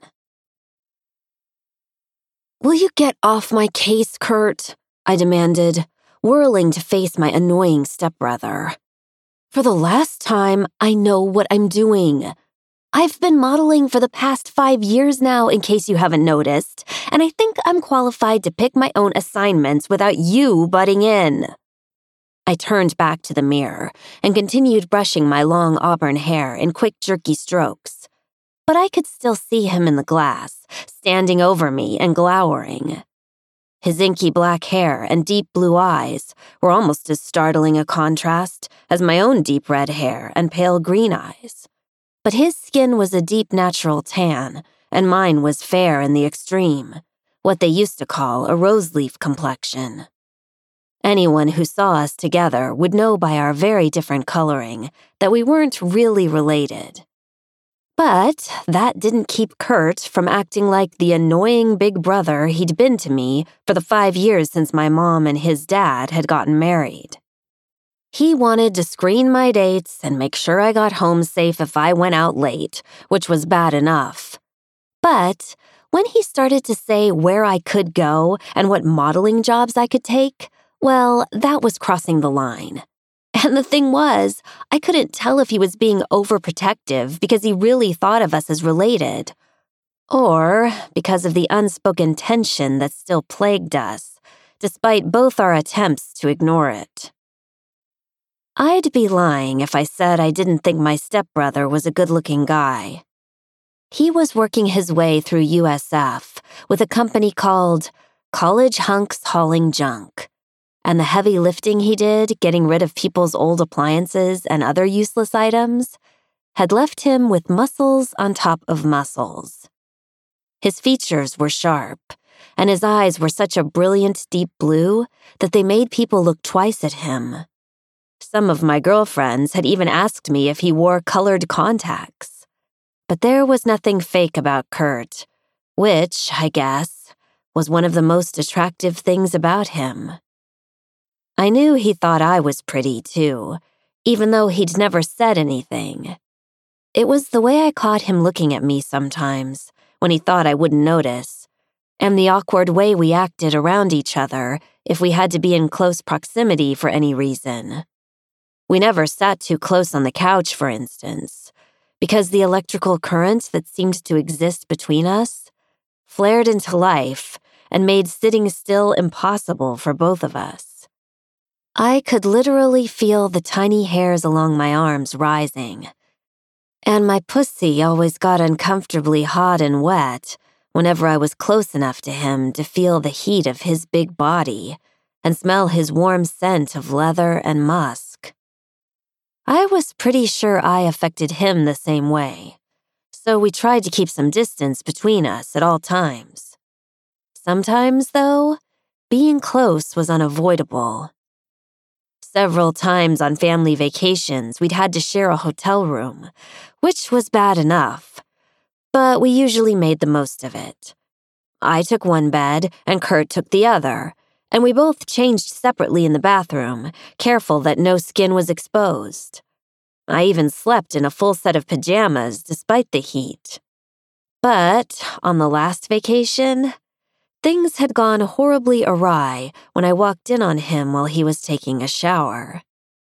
Will you get off my case, Kurt? I demanded, whirling to face my annoying stepbrother. For the last time, I know what I'm doing. I've been modeling for the past 5 years now, in case you haven't noticed, and I think I'm qualified to pick my own assignments without you butting in. I turned back to the mirror and continued brushing my long auburn hair in quick, jerky strokes. But I could still see him in the glass, standing over me and glowering. His inky black hair and deep blue eyes were almost as startling a contrast as my own deep red hair and pale green eyes. But his skin was a deep natural tan, and mine was fair in the extreme, what they used to call a rose-leaf complexion. Anyone who saw us together would know by our very different coloring that we weren't really related. But that didn't keep Kurt from acting like the annoying big brother he'd been to me for the 5 years since my mom and his dad had gotten married. He wanted to screen my dates and make sure I got home safe if I went out late, which was bad enough. But when he started to say where I could go and what modeling jobs I could take, well, that was crossing the line. And the thing was, I couldn't tell if he was being overprotective because he really thought of us as related, or because of the unspoken tension that still plagued us, despite both our attempts to ignore it. I'd be lying if I said I didn't think my stepbrother was a good-looking guy. He was working his way through USF with a company called College Hunks Hauling Junk. And the heavy lifting he did, getting rid of people's old appliances and other useless items, had left him with muscles on top of muscles. His features were sharp, and his eyes were such a brilliant deep blue that they made people look twice at him. Some of my girlfriends had even asked me if he wore colored contacts. But there was nothing fake about Kurt, which, I guess, was one of the most attractive things about him. I knew he thought I was pretty, too, even though he'd never said anything. It was the way I caught him looking at me sometimes, when he thought I wouldn't notice, and the awkward way we acted around each other if we had to be in close proximity for any reason. We never sat too close on the couch, for instance, because the electrical current that seemed to exist between us flared into life and made sitting still impossible for both of us. I could literally feel the tiny hairs along my arms rising, and my pussy always got uncomfortably hot and wet whenever I was close enough to him to feel the heat of his big body and smell his warm scent of leather and musk. I was pretty sure I affected him the same way, so we tried to keep some distance between us at all times. Sometimes, though, being close was unavoidable. Several times on family vacations, we'd had to share a hotel room, which was bad enough, but we usually made the most of it. I took one bed, and Kurt took the other, and we both changed separately in the bathroom, careful that no skin was exposed. I even slept in a full set of pajamas despite the heat. But on the last vacation, things had gone horribly awry when I walked in on him while he was taking a shower.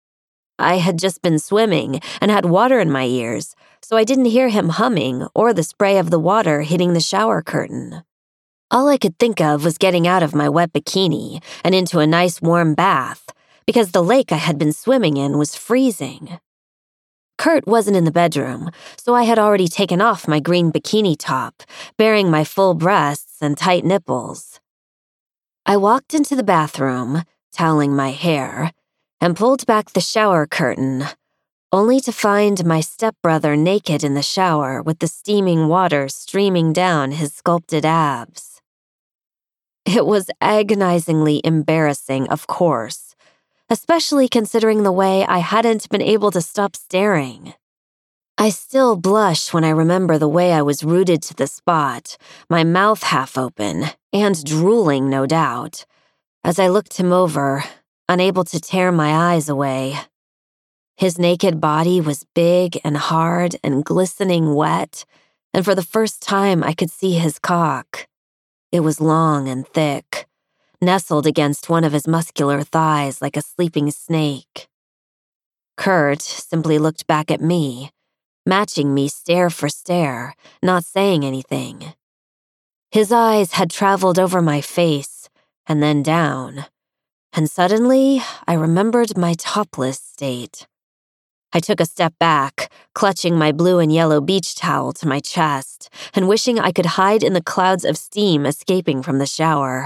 I had just been swimming and had water in my ears, so I didn't hear him humming or the spray of the water hitting the shower curtain. All I could think of was getting out of my wet bikini and into a nice warm bath, because the lake I had been swimming in was freezing. Kurt wasn't in the bedroom, so I had already taken off my green bikini top, baring my full breasts and tight nipples. I walked into the bathroom, toweling my hair, and pulled back the shower curtain, only to find my stepbrother naked in the shower with the steaming water streaming down his sculpted abs. It was agonizingly embarrassing, of course, especially considering the way I hadn't been able to stop staring. I still blush when I remember the way I was rooted to the spot, my mouth half open, and drooling, no doubt, as I looked him over, unable to tear my eyes away. His naked body was big and hard and glistening wet, and for the first time I could see his cock. It was long and thick, nestled against one of his muscular thighs like a sleeping snake. Kurt simply looked back at me, matching me stare for stare, not saying anything. His eyes had traveled over my face and then down, and suddenly I remembered my topless state. I took a step back, clutching my blue and yellow beach towel to my chest and wishing I could hide in the clouds of steam escaping from the shower.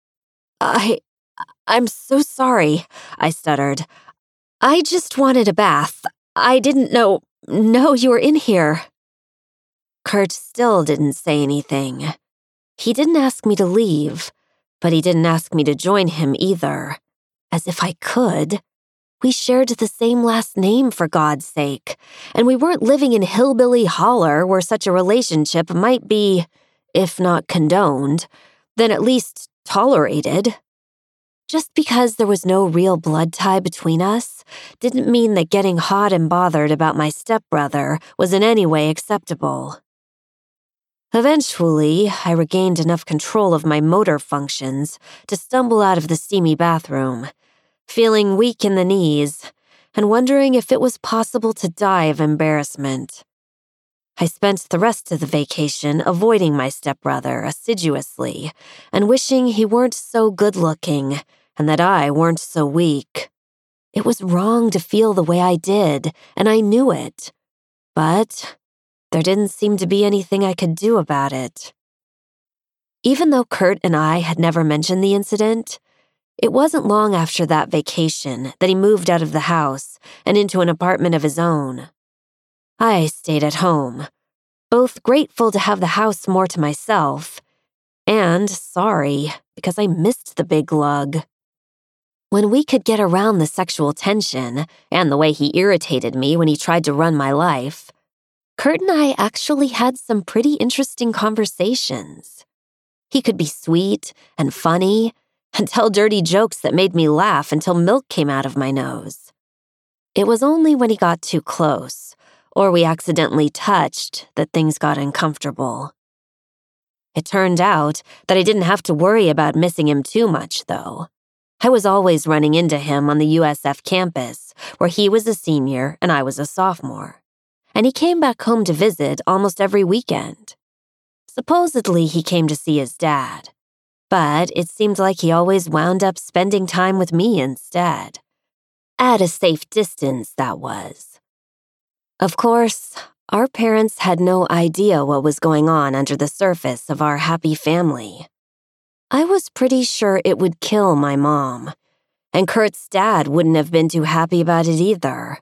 I'm so sorry, I stuttered. I just wanted a bath. I didn't know you were in here. Kurt still didn't say anything. He didn't ask me to leave, but he didn't ask me to join him either. As if I could. We shared the same last name, for God's sake, and we weren't living in Hillbilly Holler where such a relationship might be, if not condoned, then at least tolerated. Just because there was no real blood tie between us didn't mean that getting hot and bothered about my stepbrother was in any way acceptable. Eventually, I regained enough control of my motor functions to stumble out of the steamy bathroom, feeling weak in the knees and wondering if it was possible to die of embarrassment. I spent the rest of the vacation avoiding my stepbrother assiduously and wishing he weren't so good-looking and that I weren't so weak. It was wrong to feel the way I did, and I knew it. But there didn't seem to be anything I could do about it. Even though Kurt and I had never mentioned the incident, it wasn't long after that vacation that he moved out of the house and into an apartment of his own. I stayed at home, both grateful to have the house more to myself, and sorry because I missed the big lug. When we could get around the sexual tension and the way he irritated me when he tried to run my life, Kurt and I actually had some pretty interesting conversations. He could be sweet and funny and tell dirty jokes that made me laugh until milk came out of my nose. It was only when he got too close, or we accidentally touched, that things got uncomfortable. It turned out that I didn't have to worry about missing him too much, though. I was always running into him on the USF campus, where he was a senior and I was a sophomore. And he came back home to visit almost every weekend. Supposedly, he came to see his dad, but it seemed like he always wound up spending time with me instead. At a safe distance, that was. Of course, our parents had no idea what was going on under the surface of our happy family. I was pretty sure it would kill my mom, and Kurt's dad wouldn't have been too happy about it either.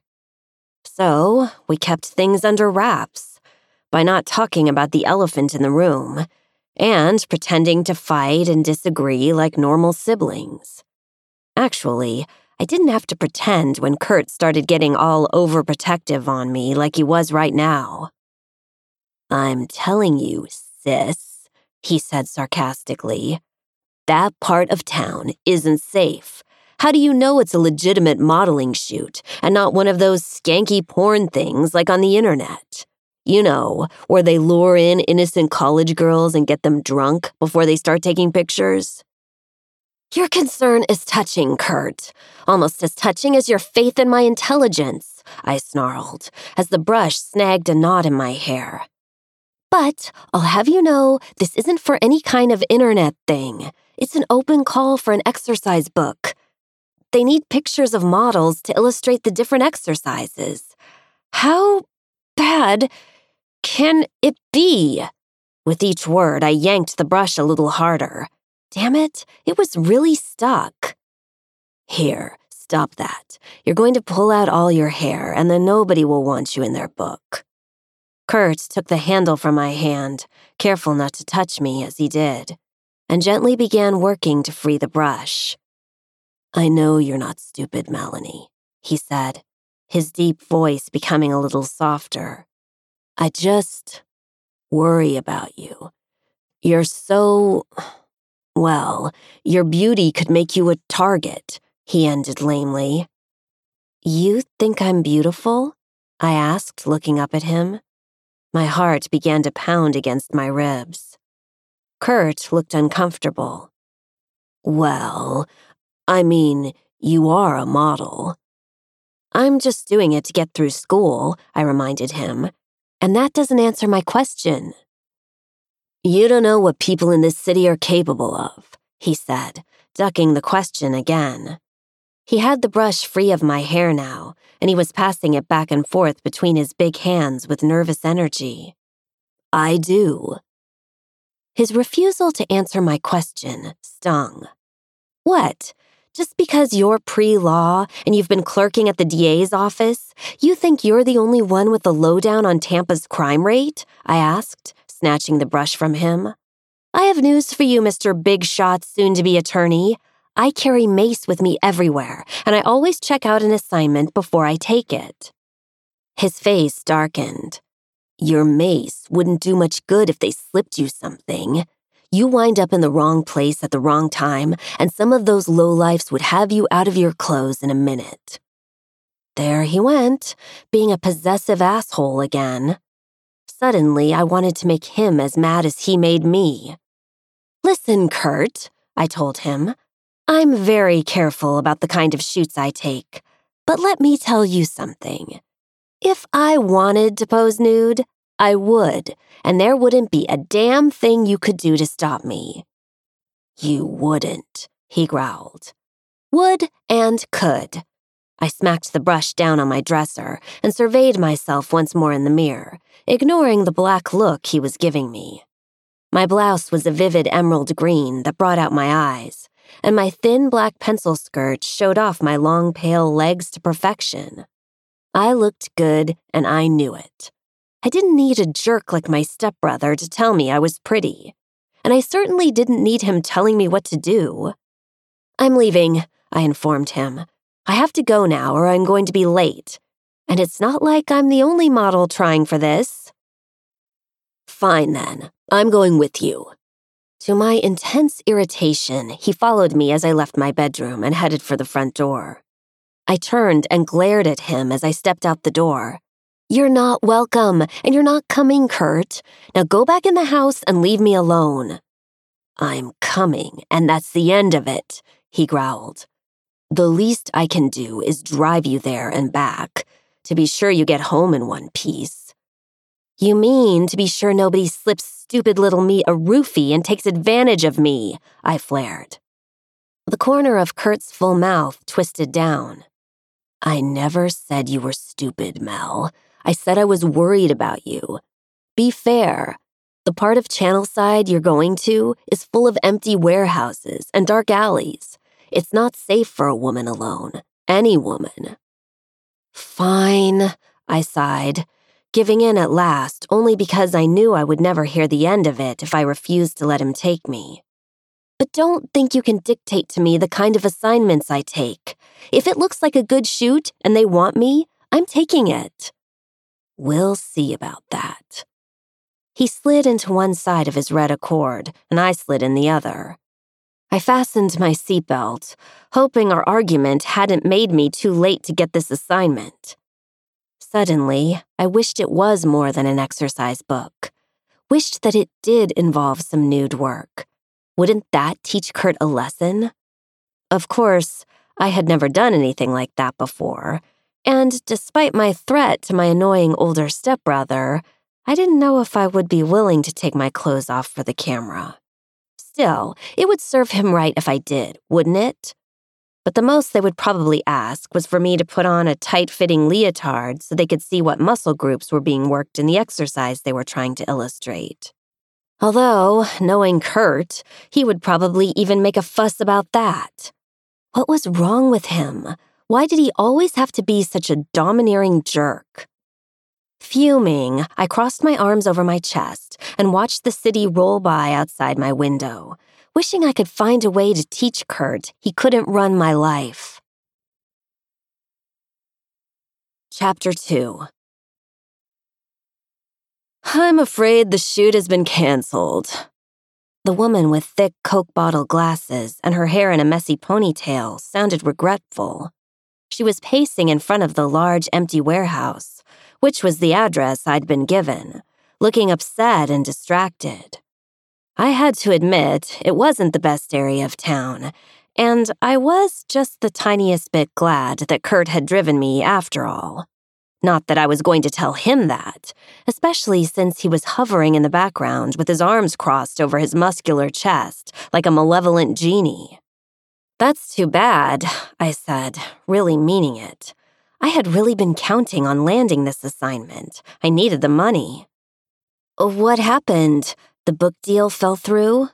So, we kept things under wraps by not talking about the elephant in the room and pretending to fight and disagree like normal siblings. Actually, I didn't have to pretend when Kurt started getting all overprotective on me like he was right now. "I'm telling you, sis," he said sarcastically, "that part of town isn't safe. How do you know it's a legitimate modeling shoot and not one of those skanky porn things like on the internet? You know, where they lure in innocent college girls and get them drunk before they start taking pictures?" "Your concern is touching, Kurt. Almost as touching as your faith in my intelligence," I snarled, as the brush snagged a knot in my hair. "But I'll have you know, this isn't for any kind of internet thing. It's an open call for an exercise book. They need pictures of models to illustrate the different exercises. How bad can it be?" With each word, I yanked the brush a little harder. Damn it, it was really stuck. "Here, Stop that. You're going to pull out all your hair, and then nobody will want you in their book. Kurt took the handle from my hand, careful not to touch me as he did, and gently began working to free the brush. I know you're not stupid, Melanie, he said, his deep voice becoming a little softer. I just worry about you. You're so... well, your beauty could make you a target, he ended lamely. You think I'm beautiful? I asked, looking up at him. My heart began to pound against my ribs. Kurt looked uncomfortable. Well, I mean, you are a model. I'm just doing it to get through school, I reminded him. And that doesn't answer my question. You don't know what people in this city are capable of, he said, ducking the question again. He had the brush free of my hair now, and he was passing it back and forth between his big hands with nervous energy. I do. His refusal to answer my question stung. What? Just because you're pre-law and you've been clerking at the DA's office, you think you're the only one with the lowdown on Tampa's crime rate? I asked, snatching the brush from him. I have news for you, Mr. Big Shot soon-to-be attorney. I carry mace with me everywhere, and I always check out an assignment before I take it. His face darkened. Your mace wouldn't do much good if they slipped you something. You wind up in the wrong place at the wrong time, and some of those lowlifes would have you out of your clothes in a minute. There he went, being a possessive asshole again. Suddenly, I wanted to make him as mad as he made me. Listen, Kurt, I told him. I'm very careful about the kind of shoots I take, but let me tell you something. If I wanted to pose nude, I would, and there wouldn't be a damn thing you could do to stop me. You wouldn't, he growled. Would and could. I smacked the brush down on my dresser and surveyed myself once more in the mirror, ignoring the black look he was giving me. My blouse was a vivid emerald green that brought out my eyes, and my thin black pencil skirt showed off my long pale legs to perfection. I looked good, and I knew it. I didn't need a jerk like my stepbrother to tell me I was pretty, and I certainly didn't need him telling me what to do. I'm leaving, I informed him. I have to go now or I'm going to be late, and it's not like I'm the only model trying for this. Fine then, I'm going with you. To my intense irritation, he followed me as I left my bedroom and headed for the front door. I turned and glared at him as I stepped out the door. You're not welcome, and you're not coming, Kurt. Now go back in the house and leave me alone. I'm coming, and that's the end of it, he growled. The least I can do is drive you there and back, to be sure you get home in one piece. You mean to be sure nobody slips stupid little me a roofie and takes advantage of me, I flared. The corner of Kurt's full mouth twisted down. I never said you were stupid, Mel. I said I was worried about you. Be fair. The part of Channelside you're going to is full of empty warehouses and dark alleys. It's not safe for a woman alone. Any woman. Fine, I sighed, giving in at last only because I knew I would never hear the end of it if I refused to let him take me. But don't think you can dictate to me the kind of assignments I take. If it looks like a good shoot and they want me, I'm taking it. We'll see about that. He slid into one side of his red Accord, and I slid in the other. I fastened my seatbelt, hoping our argument hadn't made me too late to get this assignment. Suddenly, I wished it was more than an exercise book. Wished that it did involve some nude work. Wouldn't that teach Kurt a lesson? Of course, I had never done anything like that before, and despite my threat to my annoying older stepbrother, I didn't know if I would be willing to take my clothes off for the camera. Still, it would serve him right if I did, wouldn't it? But the most they would probably ask was for me to put on a tight-fitting leotard so they could see what muscle groups were being worked in the exercise they were trying to illustrate. Although, knowing Kurt, he would probably even make a fuss about that. What was wrong with him? Why did he always have to be such a domineering jerk? Fuming, I crossed my arms over my chest and watched the city roll by outside my window, wishing I could find a way to teach Kurt he couldn't run my life. Chapter 2. I'm afraid the shoot has been canceled. The woman with thick Coke bottle glasses and her hair in a messy ponytail sounded regretful. She was pacing in front of the large empty warehouse, which was the address I'd been given, looking upset and distracted. I had to admit it wasn't the best area of town, and I was just the tiniest bit glad that Kurt had driven me after all. Not that I was going to tell him that, especially since he was hovering in the background with his arms crossed over his muscular chest like a malevolent genie. That's too bad, I said, really meaning it. I had really been counting on landing this assignment. I needed the money. What happened? The book deal fell through?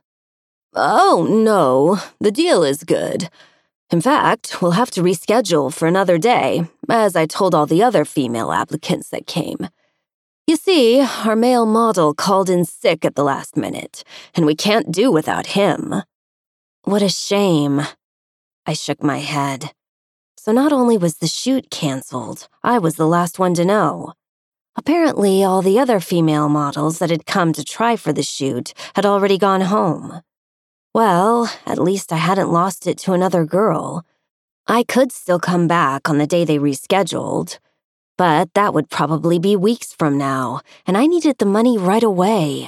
Oh, no, the deal is good. In fact, we'll have to reschedule for another day, as I told all the other female applicants that came. You see, our male model called in sick at the last minute, and we can't do without him. What a shame. I shook my head. So not only was the shoot canceled, I was the last one to know. Apparently, all the other female models that had come to try for the shoot had already gone home. Well, at least I hadn't lost it to another girl. I could still come back on the day they rescheduled, but that would probably be weeks from now, and I needed the money right away.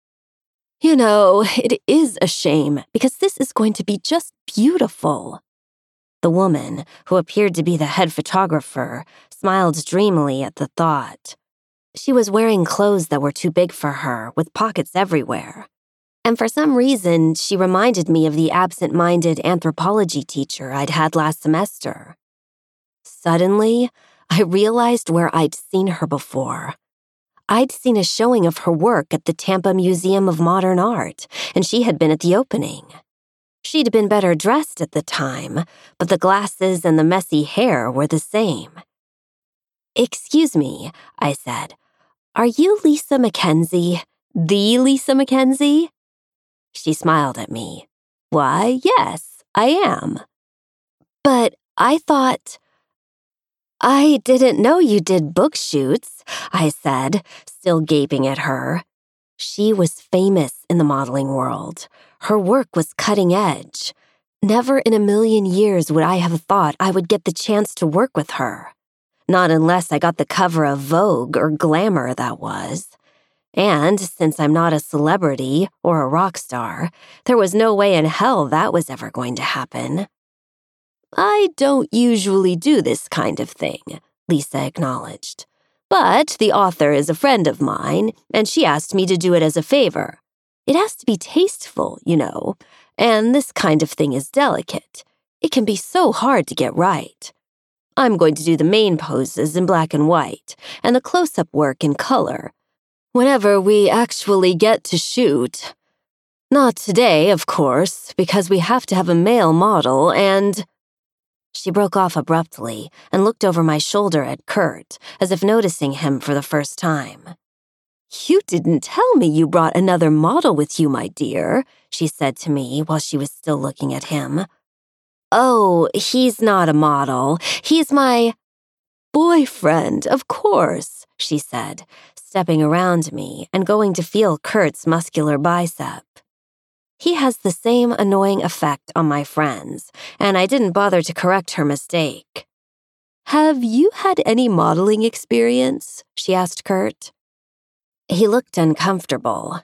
You know, it is a shame, because this is going to be just beautiful. The woman, who appeared to be the head photographer, smiled dreamily at the thought. She was wearing clothes that were too big for her, with pockets everywhere. And for some reason, she reminded me of the absent-minded anthropology teacher I'd had last semester. Suddenly, I realized where I'd seen her before. I'd seen a showing of her work at the Tampa Museum of Modern Art, and she had been at the opening. She'd been better dressed at the time, but the glasses and the messy hair were the same. Excuse me, I said. Are you Lisa Mackenzie? The Lisa Mackenzie? She smiled at me. Why, yes, I am. But I thought... I didn't know you did book shoots, I said, still gaping at her. She was famous in the modeling world. Her work was cutting edge. Never in a million years would I have thought I would get the chance to work with her. Not unless I got the cover of Vogue or Glamour, that was. And since I'm not a celebrity or a rock star, there was no way in hell that was ever going to happen. I don't usually do this kind of thing, Lisa acknowledged. But the author is a friend of mine, and she asked me to do it as a favor. It has to be tasteful, you know, and this kind of thing is delicate. It can be so hard to get right. I'm going to do the main poses in black and white, and the close-up work in color, whenever we actually get to shoot. Not today, of course, because we have to have a male model and... She broke off abruptly and looked over my shoulder at Kurt, as if noticing him for the first time. You didn't tell me you brought another model with you, my dear, she said to me while she was still looking at him. Oh, he's not a model. He's my... boyfriend, of course, she said, stepping around me and going to feel Kurt's muscular bicep. He has the same annoying effect on my friends, and I didn't bother to correct her mistake. Have you had any modeling experience? She asked Kurt. He looked uncomfortable.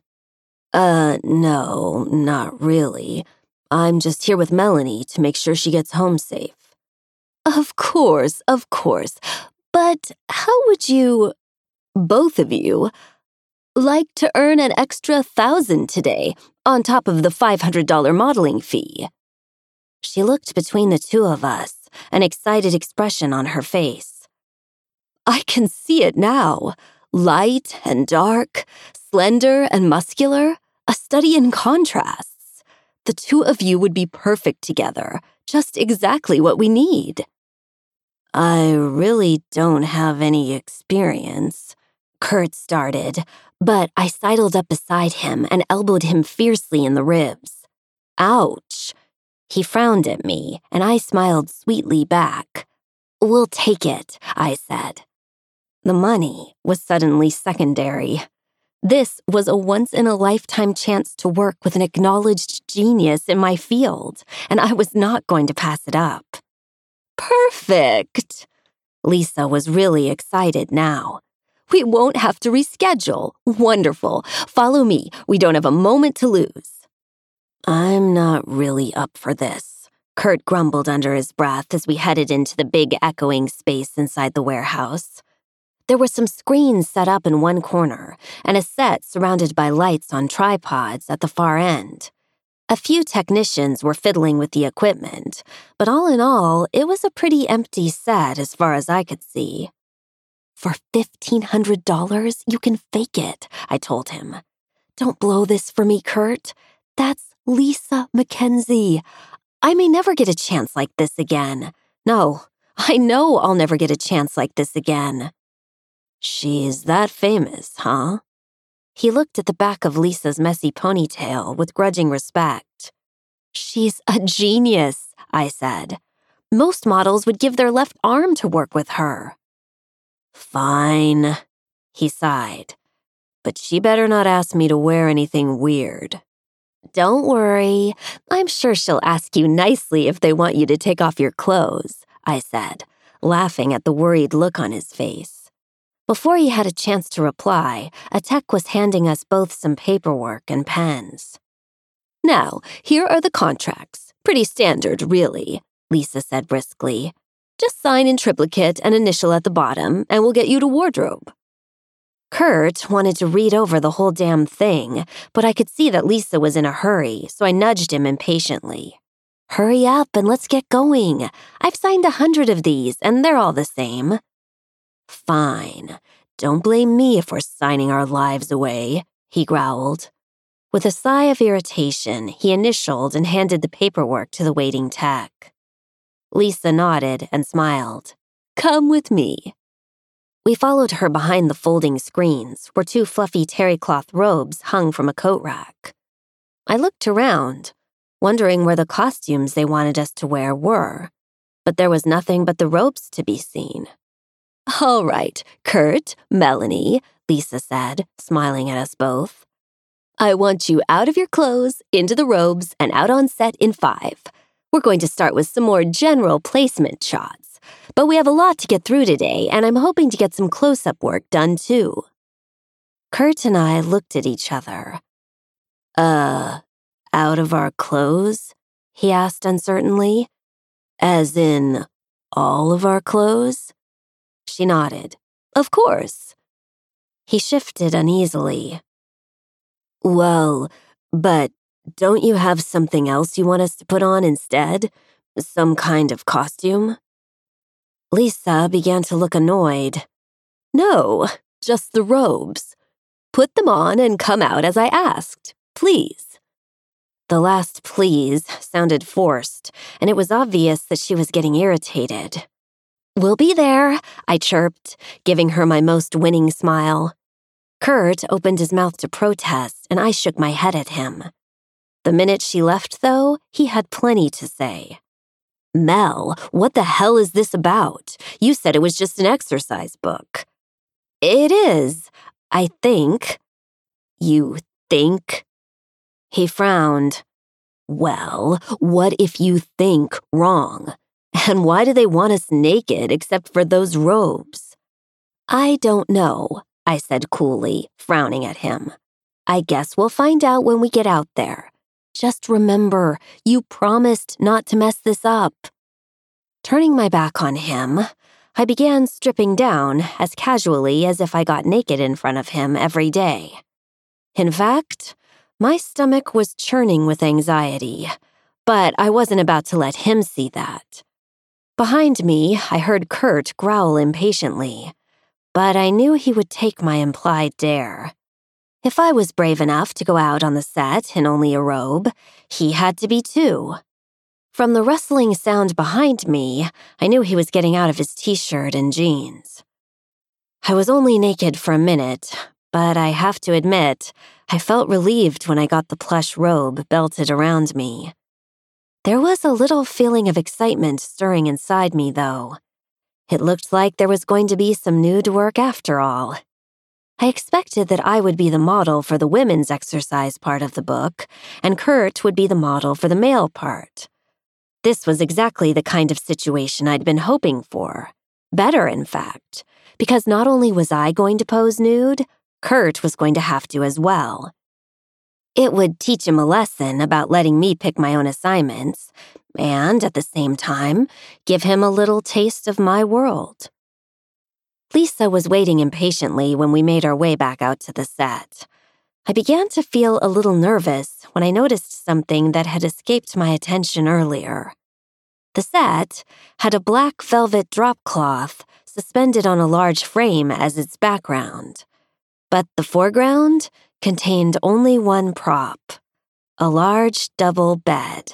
No, not really. I'm just here with Melanie to make sure she gets home safe. Of course. But how would you, both of you, like to earn an extra $1,000 today, on top of the $500 modeling fee? She looked between the two of us, an excited expression on her face. I can see it now. Light and dark, slender and muscular, a study in contrasts. The two of you would be perfect together, just exactly what we need. I really don't have any experience, Kurt started, but I sidled up beside him and elbowed him fiercely in the ribs. Ouch! He frowned at me, and I smiled sweetly back. We'll take it, I said. The money was suddenly secondary. This was a once-in-a-lifetime chance to work with an acknowledged genius in my field, and I was not going to pass it up. Perfect! Lisa was really excited now. We won't have to reschedule. Wonderful. Follow me. We don't have a moment to lose. I'm not really up for this, Kurt grumbled under his breath as we headed into the big echoing space inside the warehouse. There were some screens set up in one corner and a set surrounded by lights on tripods at the far end. A few technicians were fiddling with the equipment, but all in all, it was a pretty empty set as far as I could see. For $1,500, you can fake it, I told him. Don't blow this for me, Kurt. That's Lisa Mackenzie. I may never get a chance like this again. No, I know I'll never get a chance like this again. She's that famous, huh? He looked at the back of Lisa's messy ponytail with grudging respect. She's a genius, I said. Most models would give their left arm to work with her. Fine, he sighed. But she better not ask me to wear anything weird. Don't worry. I'm sure she'll ask you nicely if they want you to take off your clothes, I said, laughing at the worried look on his face. Before he had a chance to reply, a tech was handing us both some paperwork and pens. Now, here are the contracts. Pretty standard, really, Lisa said briskly. Just sign in triplicate and initial at the bottom, and we'll get you to wardrobe. Kurt wanted to read over the whole damn thing, but I could see that Lisa was in a hurry, so I nudged him impatiently. Hurry up and let's get going. I've signed 100 of these, and they're all the same. Fine. Don't blame me if we're signing our lives away, he growled. With a sigh of irritation, he initialed and handed the paperwork to the waiting tech. Lisa nodded and smiled. Come with me. We followed her behind the folding screens, where 2 fluffy terry-cloth robes hung from a coat rack. I looked around, wondering where the costumes they wanted us to wear were, but there was nothing but the robes to be seen. All right, Kurt, Melanie, Lisa said, smiling at us both. I want you out of your clothes, into the robes, and out on set in 5. We're going to start with some more general placement shots, but we have a lot to get through today, and I'm hoping to get some close-up work done too. Kurt and I looked at each other. Out of our clothes? He asked uncertainly. As in, all of our clothes? She nodded. Of course. He shifted uneasily. Well, but don't you have something else you want us to put on instead? Some kind of costume? Lisa began to look annoyed. No, just the robes. Put them on and come out as I asked, please. The last please sounded forced, and it was obvious that she was getting irritated. We'll be there, I chirped, giving her my most winning smile. Kurt opened his mouth to protest, and I shook my head at him. The minute she left, though, he had plenty to say. Mel, what the hell is this about? You said it was just an exercise book. It is, I think. You think? He frowned. Well, what if you think wrong? And why do they want us naked except for those robes? I don't know, I said coolly, frowning at him. I guess we'll find out when we get out there. Just remember, you promised not to mess this up. Turning my back on him, I began stripping down as casually as if I got naked in front of him every day. In fact, my stomach was churning with anxiety, but I wasn't about to let him see that. Behind me, I heard Kurt growl impatiently, but I knew he would take my implied dare. If I was brave enough to go out on the set in only a robe, he had to be too. From the rustling sound behind me, I knew he was getting out of his t-shirt and jeans. I was only naked for a minute, but I have to admit, I felt relieved when I got the plush robe belted around me. There was a little feeling of excitement stirring inside me, though. It looked like there was going to be some nude work after all. I expected that I would be the model for the women's exercise part of the book, and Kurt would be the model for the male part. This was exactly the kind of situation I'd been hoping for. Better, in fact, because not only was I going to pose nude, Kurt was going to have to as well. It would teach him a lesson about letting me pick my own assignments, and at the same time, give him a little taste of my world. Lisa was waiting impatiently when we made our way back out to the set. I began to feel a little nervous when I noticed something that had escaped my attention earlier. The set had a black velvet drop cloth suspended on a large frame as its background, but the foreground contained only one prop, a large double bed.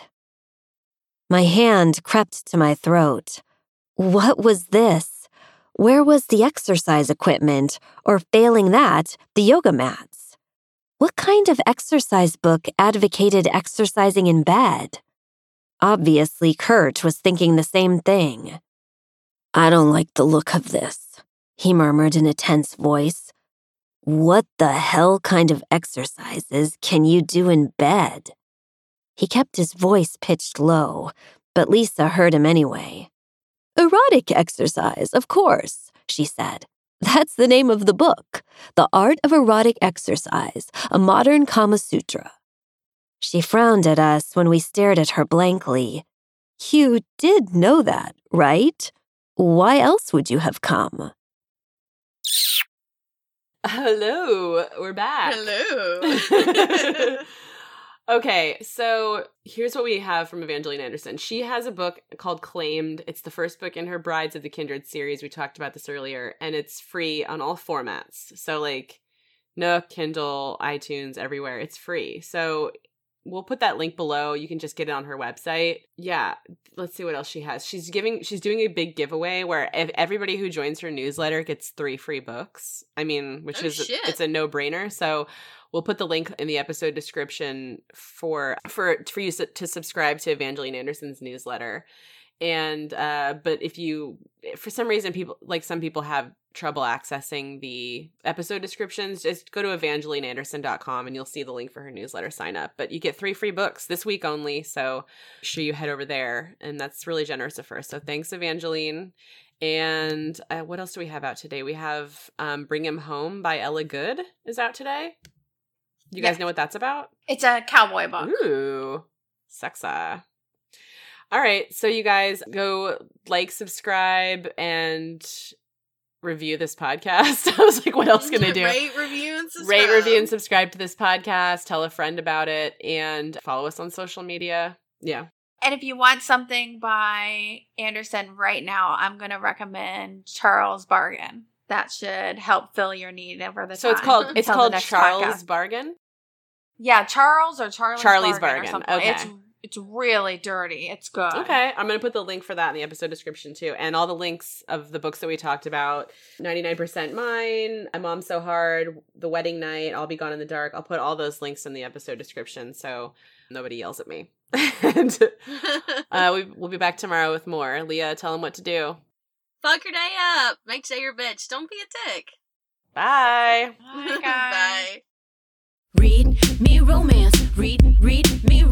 My hand crept to my throat. What was this? Where was the exercise equipment, or failing that, the yoga mats? What kind of exercise book advocated exercising in bed? Obviously, Kurt was thinking the same thing. I don't like the look of this, he murmured in a tense voice. What the hell kind of exercises can you do in bed? He kept his voice pitched low, but Lisa heard him anyway. Erotic exercise, of course, she said. That's the name of the book, The Art of Erotic Exercise, a Modern Kama Sutra. She frowned at us when we stared at her blankly. You did know that, right? Why else would you have come? Hello, we're back. Hello. Okay, so here's what we have from Evangeline Anderson. She has a book called Claimed. It's the first book in her Brides of the Kindred series. We talked about this earlier, and it's free on all formats. So like Nook, Kindle, iTunes, everywhere. It's free. So we'll put that link below. You can just get it on her website. Yeah, let's see what else she has. She's doing a big giveaway where if everybody who joins her newsletter gets 3 free books. I mean, it's a no-brainer. So we'll put the link in the episode description for you to subscribe to Evangeline Anderson's newsletter. And but if you, for some reason, some people have trouble accessing the episode descriptions, just go to evangelineanderson.com and you'll see the link for her newsletter sign up. But you get 3 free books this week only, so make sure you head over there. And that's really generous of her. So thanks, Evangeline. And what else do we have out today? We have Bring Him Home by Ella Good is out today. You guys know what that's about? It's a cowboy book. Ooh, sexy. All right, so you guys go subscribe, and review this podcast. I was like, what else can I do? Rate, review, and subscribe. Rate, review, and subscribe to this podcast. Tell a friend about it, and follow us on social media. Yeah. And if you want something by Anderson right now, I'm going to recommend Charles Bargain. That should help fill your need over the time. So it's called Charles podcast. Bargain? Yeah, Charles or Charlie's Bargain. Or something. Okay. It's really dirty. It's good. Okay. I'm going to put the link for that in the episode description too. And all the links of the books that we talked about, 99% Mine, My Mom's So Hard, The Wedding Night, I'll Be Gone in the Dark. I'll put all those links in the episode description so nobody yells at me. And we'll be back tomorrow with more. Leah, tell them what to do. Fuck your day up. Make sure you're a bitch. Don't be a dick. Bye. Bye, guys. Bye. Read me romance. Read me